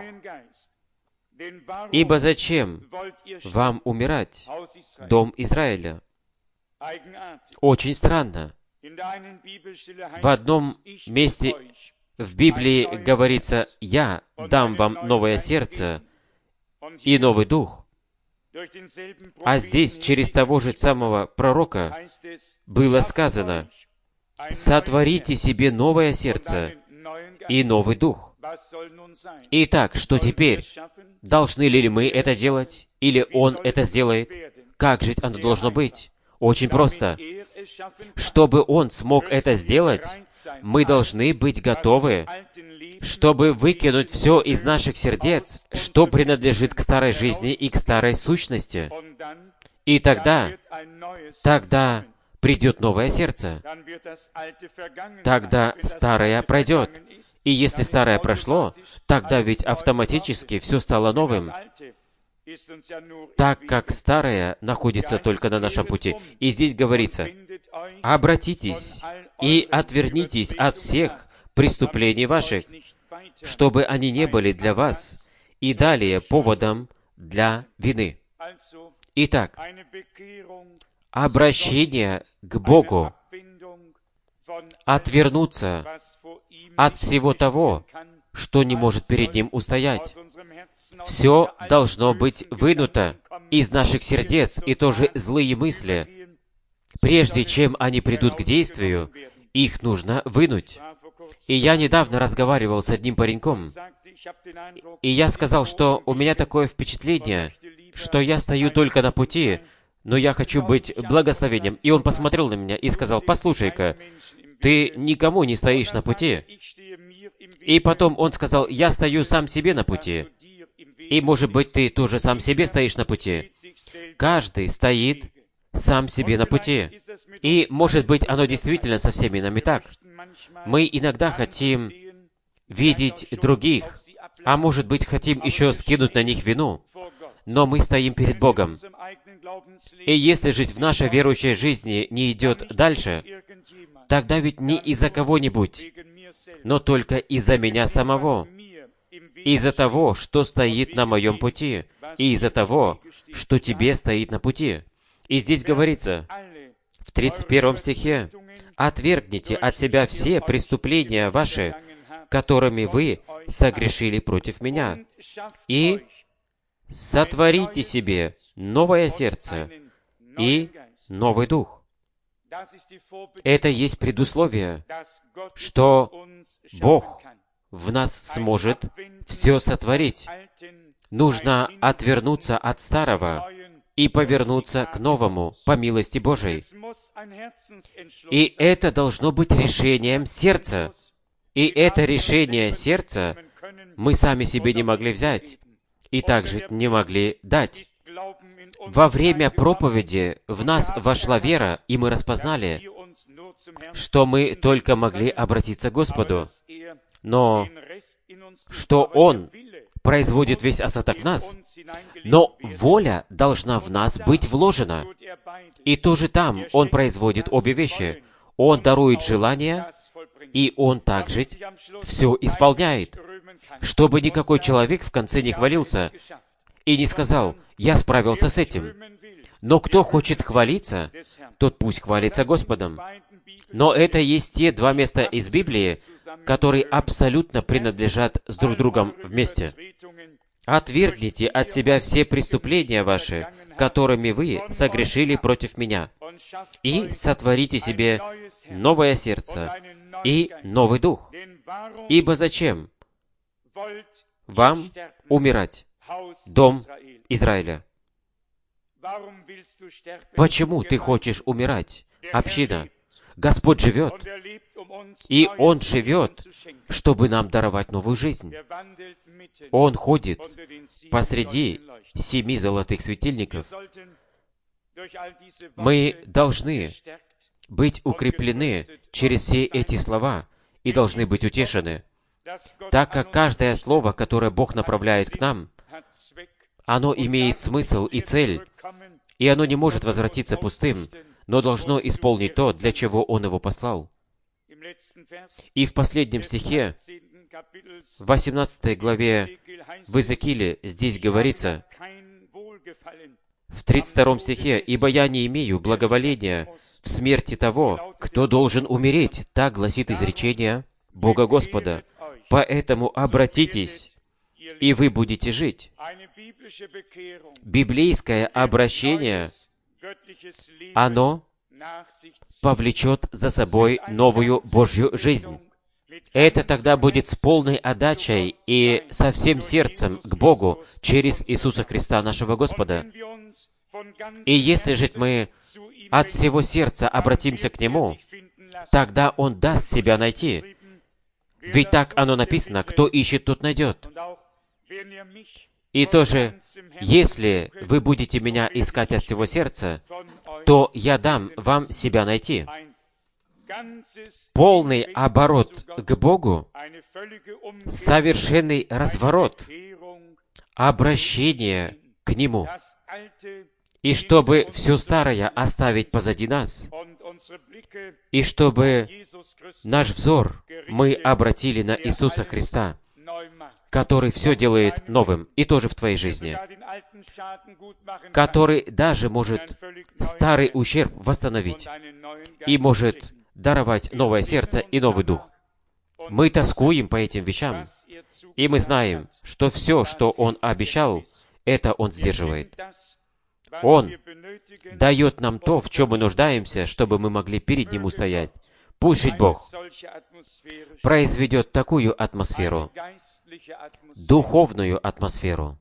Ибо зачем вам умирать, дом Израиля? Очень странно. В одном месте в Библии говорится: «Я дам вам новое сердце и новый дух». А здесь через того же самого пророка было сказано: «Сотворите себе новое сердце и новый дух». Итак, что теперь? Должны ли мы это делать? Или Он это сделает? Как же оно должно быть? Очень просто. Чтобы Он смог это сделать, мы должны быть готовы, чтобы выкинуть все из наших сердец, что принадлежит к старой жизни и к старой сущности. И тогда придет новое сердце. Тогда старое пройдет. И если старое прошло, тогда ведь автоматически все стало новым, так как старое находится только на нашем пути. И здесь говорится: «Обратитесь и отвернитесь от всех преступлений ваших, чтобы они не были для вас и далее поводом для вины». Итак, обращение к Богу, отвернуться от всего того, что не может перед Ним устоять. Все должно быть вынуто из наших сердец, и тоже злые мысли. Прежде чем они придут к действию, их нужно вынуть. И я недавно разговаривал с одним пареньком, и я сказал, что у меня такое впечатление, что я стою только на пути, но я хочу быть благословением. И он посмотрел на меня и сказал: «Послушай-ка, ты никому не стоишь на пути». И потом он сказал: «Я стою сам себе на пути». И, может быть, ты тоже сам себе стоишь на пути. Каждый стоит сам себе на пути. И, может быть, оно действительно со всеми нами так. Мы иногда хотим видеть других, а может быть, хотим еще скинуть на них вину. Но мы стоим перед Богом. И если жить в нашей верующей жизни не идет дальше, тогда ведь не из-за кого-нибудь, но только из-за меня самого, из-за того, что стоит на моем пути, и из-за того, что тебе стоит на пути. И здесь говорится, в 31 стихе: «Отвергните от себя все преступления ваши, которыми вы согрешили против Меня, и сотворите себе новое сердце и новый дух». Это есть предусловие, что Бог в нас сможет все сотворить. Нужно отвернуться от старого и повернуться к новому по милости Божией. И это должно быть решением сердца. И это решение сердца мы сами себе не могли взять и также не могли дать. Во время проповеди в нас вошла вера, и мы распознали, что мы только могли обратиться к Господу, но что Он производит весь остаток в нас. Но воля должна в нас быть вложена. И тоже там Он производит обе вещи. Он дарует желания, и Он также все исполняет, чтобы никакой человек в конце не хвалился и не сказал: «Я справился с этим». Но кто хочет хвалиться, тот пусть хвалится Господом. Но это есть те два места из Библии, которые абсолютно принадлежат с друг другом вместе. «Отвергните от себя все преступления ваши, которыми вы согрешили против Меня, и сотворите себе новое сердце и новый дух. Ибо зачем вам умирать, дом Израиля?» Почему ты хочешь умирать, община? Господь живет, и Он живет, чтобы нам даровать новую жизнь. Он ходит посреди 7 золотых светильников. Мы должны быть укреплены через все эти слова и должны быть утешены, так как каждое слово, которое Бог направляет к нам, оно имеет смысл и цель, и оно не может возвратиться пустым, но должно исполнить то, для чего Он его послал. И в последнем стихе, в 18 главе в Иезекииле, здесь говорится, в 32 стихе, «Ибо я не имею благоволения в смерти того, кто должен умереть», так гласит изречение Бога Господа. «Поэтому обратитесь, и вы будете жить». Библейское обращение, оно повлечет за собой новую Божью жизнь. Это тогда будет с полной отдачей и со всем сердцем к Богу через Иисуса Христа, нашего Господа. И если же мы от всего сердца обратимся к Нему, тогда Он даст себя найти. Ведь так оно написано: «Кто ищет, тот найдет». И тоже, если вы будете Меня искать от всего сердца, то Я дам вам себя найти. Полный оборот к Богу, совершенный разворот, обращение к Нему. И чтобы все старое оставить позади нас, и чтобы наш взор мы обратили на Иисуса Христа, который все делает новым, и тоже в твоей жизни, который даже может старый ущерб восстановить и может даровать новое сердце и новый дух. Мы тоскуем по этим вещам, и мы знаем, что все, что Он обещал, это Он сдерживает. Он дает нам то, в чем мы нуждаемся, чтобы мы могли перед Ним устоять. Пусть жить Бог произведет такую атмосферу, духовную атмосферу,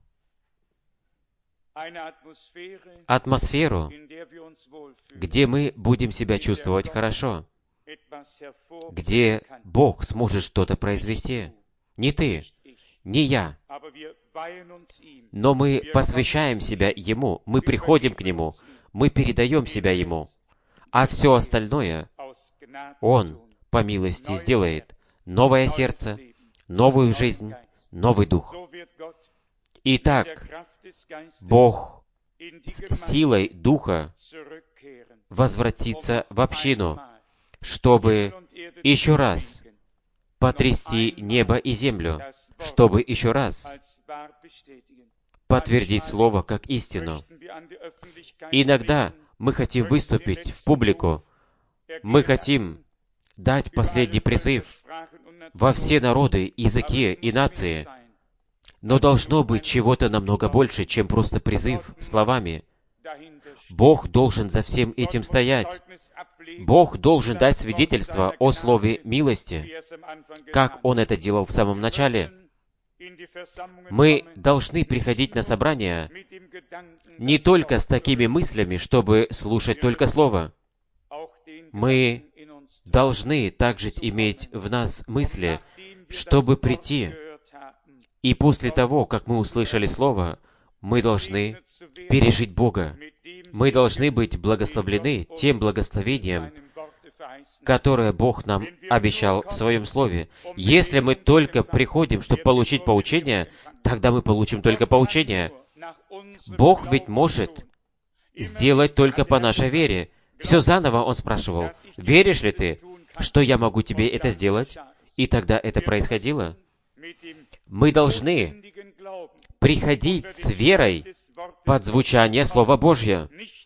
атмосферу, где мы будем себя чувствовать хорошо, где Бог сможет что-то произвести. Не ты, не я, но мы посвящаем себя Ему, мы приходим к Нему, мы передаем себя Ему, а все остальное Он по милости сделает. Новое сердце, новую жизнь, новый дух. Итак, Бог с силой Духа возвратится в общину, чтобы еще раз потрясти небо и землю, чтобы еще раз подтвердить Слово как истину. Иногда мы хотим выступить в публику, мы хотим дать последний призыв во все народы, языки и нации, но должно быть чего-то намного больше, чем просто призыв словами. Бог должен за всем этим стоять. Бог должен дать свидетельство о слове милости, как Он это делал в самом начале. Мы должны приходить на собрания не только с такими мыслями, чтобы слушать только Слово. Мы должны также иметь в нас мысли, чтобы прийти. И после того, как мы услышали Слово, мы должны пережить Бога. Мы должны быть благословлены тем благословением, которое Бог нам обещал в Своем Слове. Если мы только приходим, чтобы получить поучение, тогда мы получим только поучение. Бог ведь может сделать только по нашей вере. Все заново Он спрашивал: «Веришь ли ты, что я могу тебе это сделать?» И тогда это происходило. Мы должны приходить с верой под звучание Слова Божьего.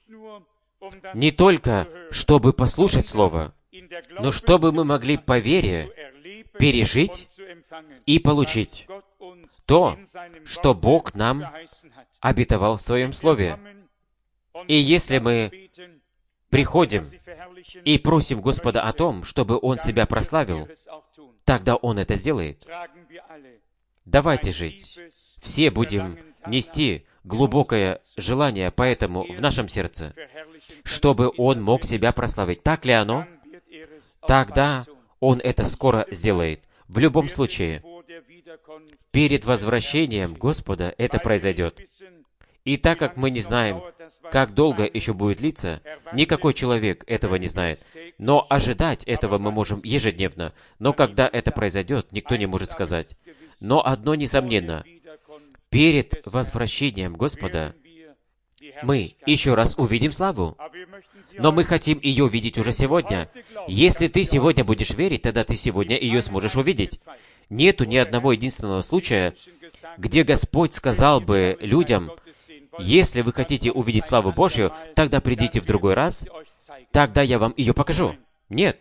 Не только, чтобы послушать Слово, но чтобы мы могли по вере пережить и получить то, что Бог нам обетовал в Своем Слове. И если мы приходим и просим Господа о том, чтобы Он себя прославил, тогда Он это сделает. Давайте жить. Все будем нести глубокое желание поэтому в нашем сердце, чтобы Он мог себя прославить. Так ли оно? тогда Он это скоро сделает. В любом случае, перед возвращением Господа это произойдет. И так как мы не знаем, как долго еще будет длиться, никакой человек этого не знает. Но ожидать этого мы можем ежедневно. Но когда это произойдет, никто не может сказать. Но одно несомненно, перед возвращением Господа мы еще раз увидим славу. Но мы хотим ее увидеть уже сегодня. Если ты сегодня будешь верить, тогда ты сегодня ее сможешь увидеть. Нету ни одного единственного случая, где Господь сказал бы людям: если вы хотите увидеть славу Божью, тогда придите в другой раз, тогда я вам ее покажу. Нет.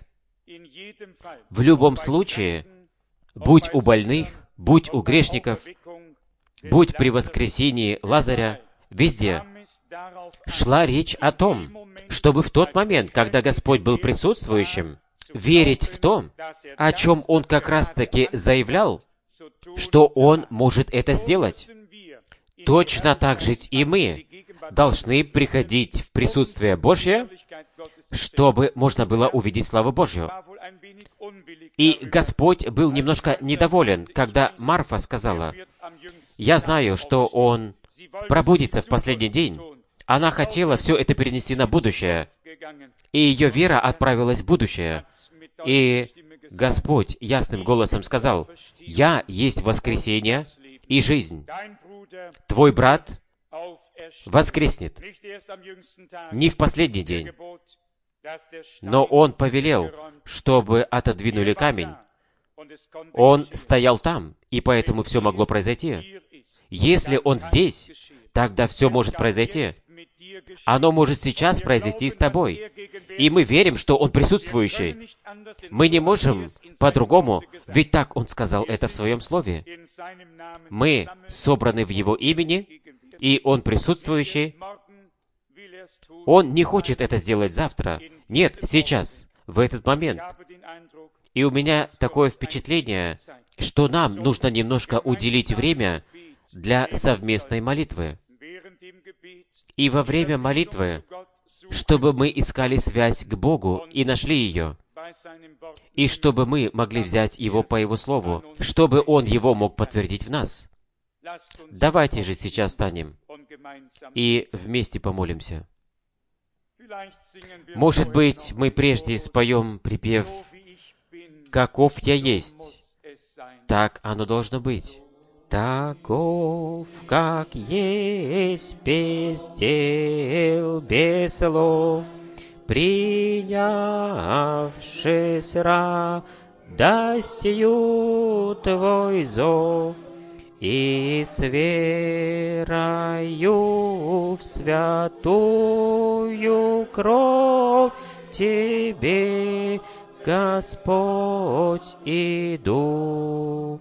В любом случае, будь у больных, будь у грешников, будь при воскресении Лазаря, везде шла речь о том, чтобы в тот момент, когда Господь был присутствующим, верить в то, о чем Он как раз-таки заявлял, что Он может это сделать. Точно так же и мы должны приходить в присутствие Божье, чтобы можно было увидеть славу Божью. И Господь был немножко недоволен, когда Марфа сказала: «Я знаю, что Он пробудится в последний день». Она хотела все это перенести на будущее, и ее вера отправилась в будущее. И Господь ясным голосом сказал: «Я есть воскресение и жизнь. Твой брат воскреснет не в последний день». Но он повелел, чтобы отодвинули камень. Он стоял там, и поэтому все могло произойти. Если он здесь, тогда все может произойти. Оно может сейчас произойти с тобой. И мы верим, что Он присутствующий. Мы не можем по-другому, ведь так Он сказал это в Своем Слове. Мы собраны в Его имени, и Он присутствующий. Он не хочет это сделать завтра. Нет, сейчас, в этот момент. И у меня такое впечатление, что нам нужно немножко уделить время для совместной молитвы. И во время молитвы, чтобы мы искали связь к Богу и нашли ее, и чтобы мы могли взять Его по Его Слову, чтобы Он его мог подтвердить в нас. Давайте же сейчас встанем и вместе помолимся. Может быть, мы прежде споем припев «Каков я есть». Так оно должно быть. Таков, как есть, без дел, без слов, принявшись радостью Твой зов, и с верою в святую кровь Тебе, Господь, иду.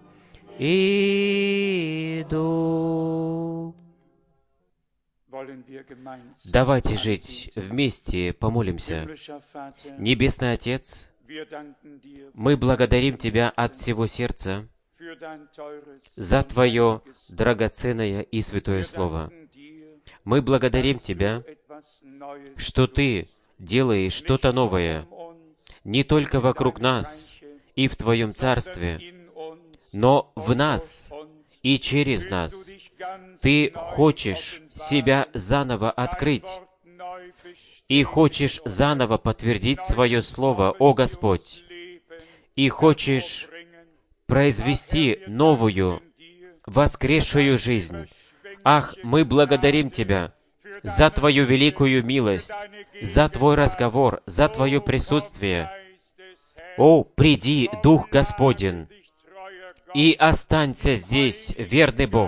Давайте жить вместе, помолимся. Небесный Отец, мы благодарим Тебя от всего сердца за Твое драгоценное и святое Слово. Мы благодарим Тебя, что Ты делаешь что-то новое, не только вокруг нас и в Твоем Царстве, но в нас и через нас. Ты хочешь себя заново открыть и хочешь заново подтвердить Свое Слово, о Господь, и хочешь произвести новую, воскресшую жизнь. Ах, мы благодарим Тебя за Твою великую милость, за Твой разговор, за Твое присутствие. О, приди, Дух Господень, и останься здесь, верный Бог.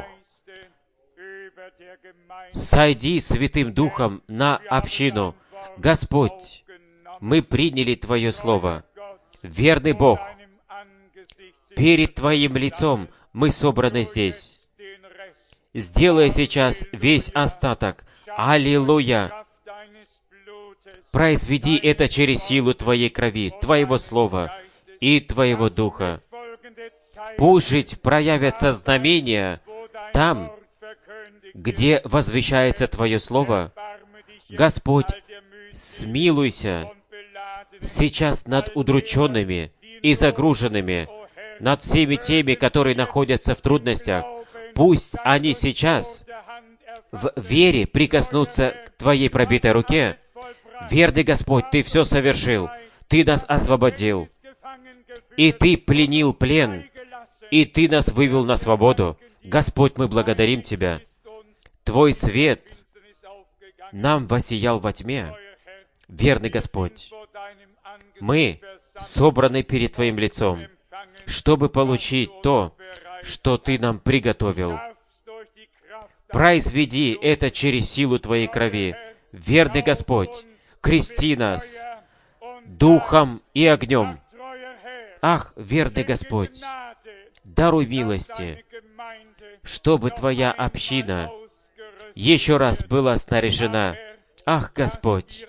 Сойди Святым Духом на общину. Господь, мы приняли Твое Слово. Верный Бог, перед Твоим лицом мы собраны здесь. Сделай сейчас весь остаток. Аллилуйя! Произведи это через силу Твоей крови, Твоего Слова и Твоего Духа. Пусть проявятся знамения там, где возвещается Твое Слово. Господь, смилуйся сейчас над удрученными и загруженными, над всеми теми, которые находятся в трудностях. Пусть они сейчас в вере прикоснутся к Твоей пробитой руке. Верный Господь, Ты все совершил. Ты нас освободил. И Ты пленил плен. И Ты нас вывел на свободу. Господь, мы благодарим Тебя. Твой свет нам воссиял во тьме. Верный Господь, мы собраны перед Твоим лицом, чтобы получить то, что Ты нам приготовил. Произведи это через силу Твоей крови. Верный Господь, крести нас духом и огнем. Ах, верный Господь, даруй милости, чтобы Твоя община еще раз была снаряжена. Ах, Господь,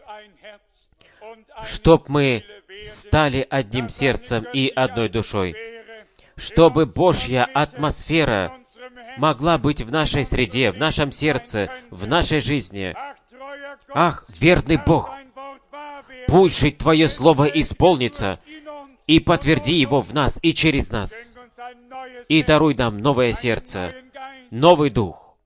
чтоб мы стали одним сердцем и одной душой, чтобы Божья атмосфера могла быть в нашей среде, в нашем сердце, в нашей жизни. Ах, верный Бог, пусть же Твое Слово исполнится, и подтверди его в нас и через нас, и даруй нам новое сердце, новый дух,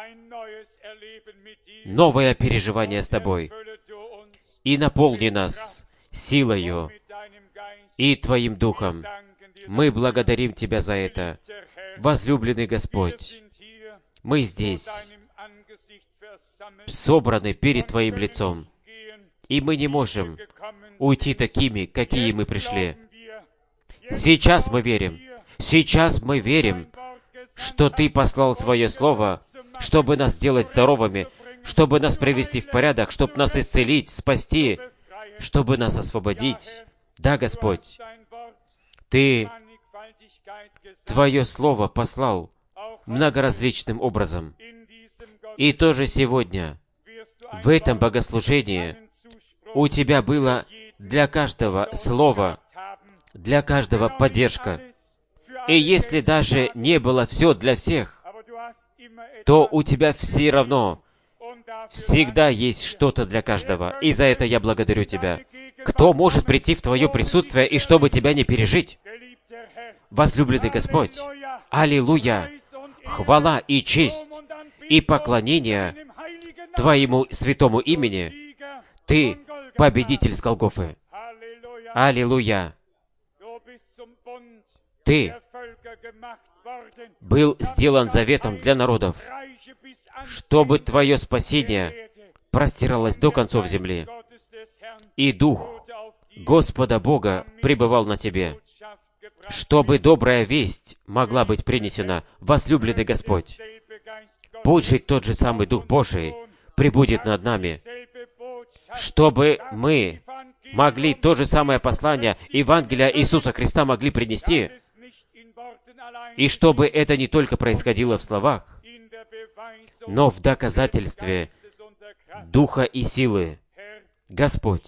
новое переживание с Тобой, и наполни нас силою и Твоим Духом. Мы благодарим Тебя за это. Возлюбленный Господь, мы здесь собраны перед Твоим лицом, и мы не можем уйти такими, какие мы пришли. Сейчас мы верим, что Ты послал Свое Слово, чтобы нас сделать здоровыми, чтобы нас привести в порядок, чтобы нас исцелить, спасти, чтобы нас освободить. Да, Господь, Ты Твое Слово послал многоразличным образом. И тоже сегодня, в этом богослужении, у Тебя было для каждого слово, для каждого поддержка. И если даже не было все для всех, то у Тебя все равно всегда есть что-то для каждого. И за это я благодарю Тебя. Кто может прийти в Твое присутствие, и чтобы Тебя не пережить? Возлюбленный Господь, аллилуйя! Хвала и честь и поклонение Твоему святому имени. Ты победитель с Голгофы. Аллилуйя! Ты был сделан заветом для народов, чтобы Твое спасение простиралось до концов земли, и Дух Господа Бога пребывал на Тебе, чтобы добрая весть могла быть принесена. Возлюбленный Господь, пусть же тот же самый Дух Божий пребудет над нами, чтобы мы могли то же самое послание Евангелия Иисуса Христа могли принести, и чтобы это не только происходило в словах, но в доказательстве Духа и силы. Господь,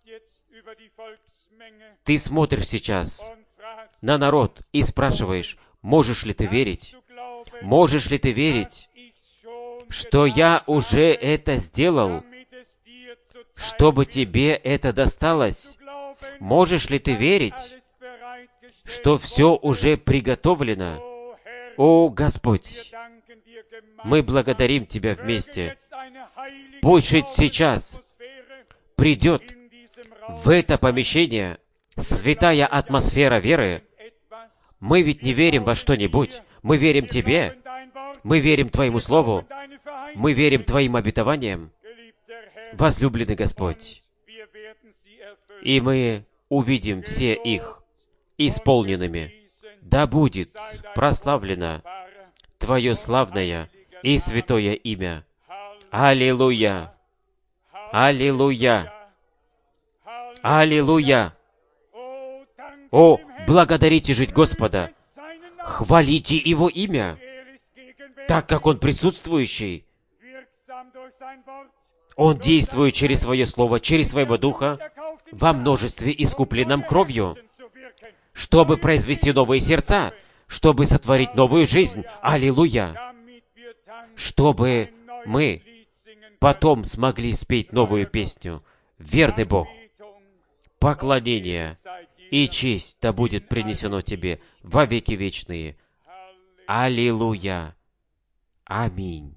Ты смотришь сейчас на народ и спрашиваешь, можешь ли ты верить? Можешь ли ты верить, что я уже это сделал, чтобы тебе это досталось? Можешь ли ты верить, что все уже приготовлено? О, Господь, мы благодарим Тебя вместе. Пусть же сейчас придет в это помещение святая атмосфера веры. Мы ведь не верим во что-нибудь. Мы верим Тебе. Мы верим Твоему Слову. Мы верим Твоим обетованиям. Возлюбленный Господь, и мы увидим все их исполненными. Да будет прославлено Твое славное и святое имя. Аллилуйя! Аллилуйя! Аллилуйя! О, благодарите жить Господа! Хвалите Его имя, так как Он присутствующий. Он действует через Свое Слово, через Своего Духа, во множестве искупленном кровью, чтобы произвести новые сердца, чтобы сотворить новую жизнь. Аллилуйя! Чтобы мы потом смогли спеть новую песню. Верный Бог, поклонение и честь да будет принесено Тебе во веки вечные. Аллилуйя. Аминь.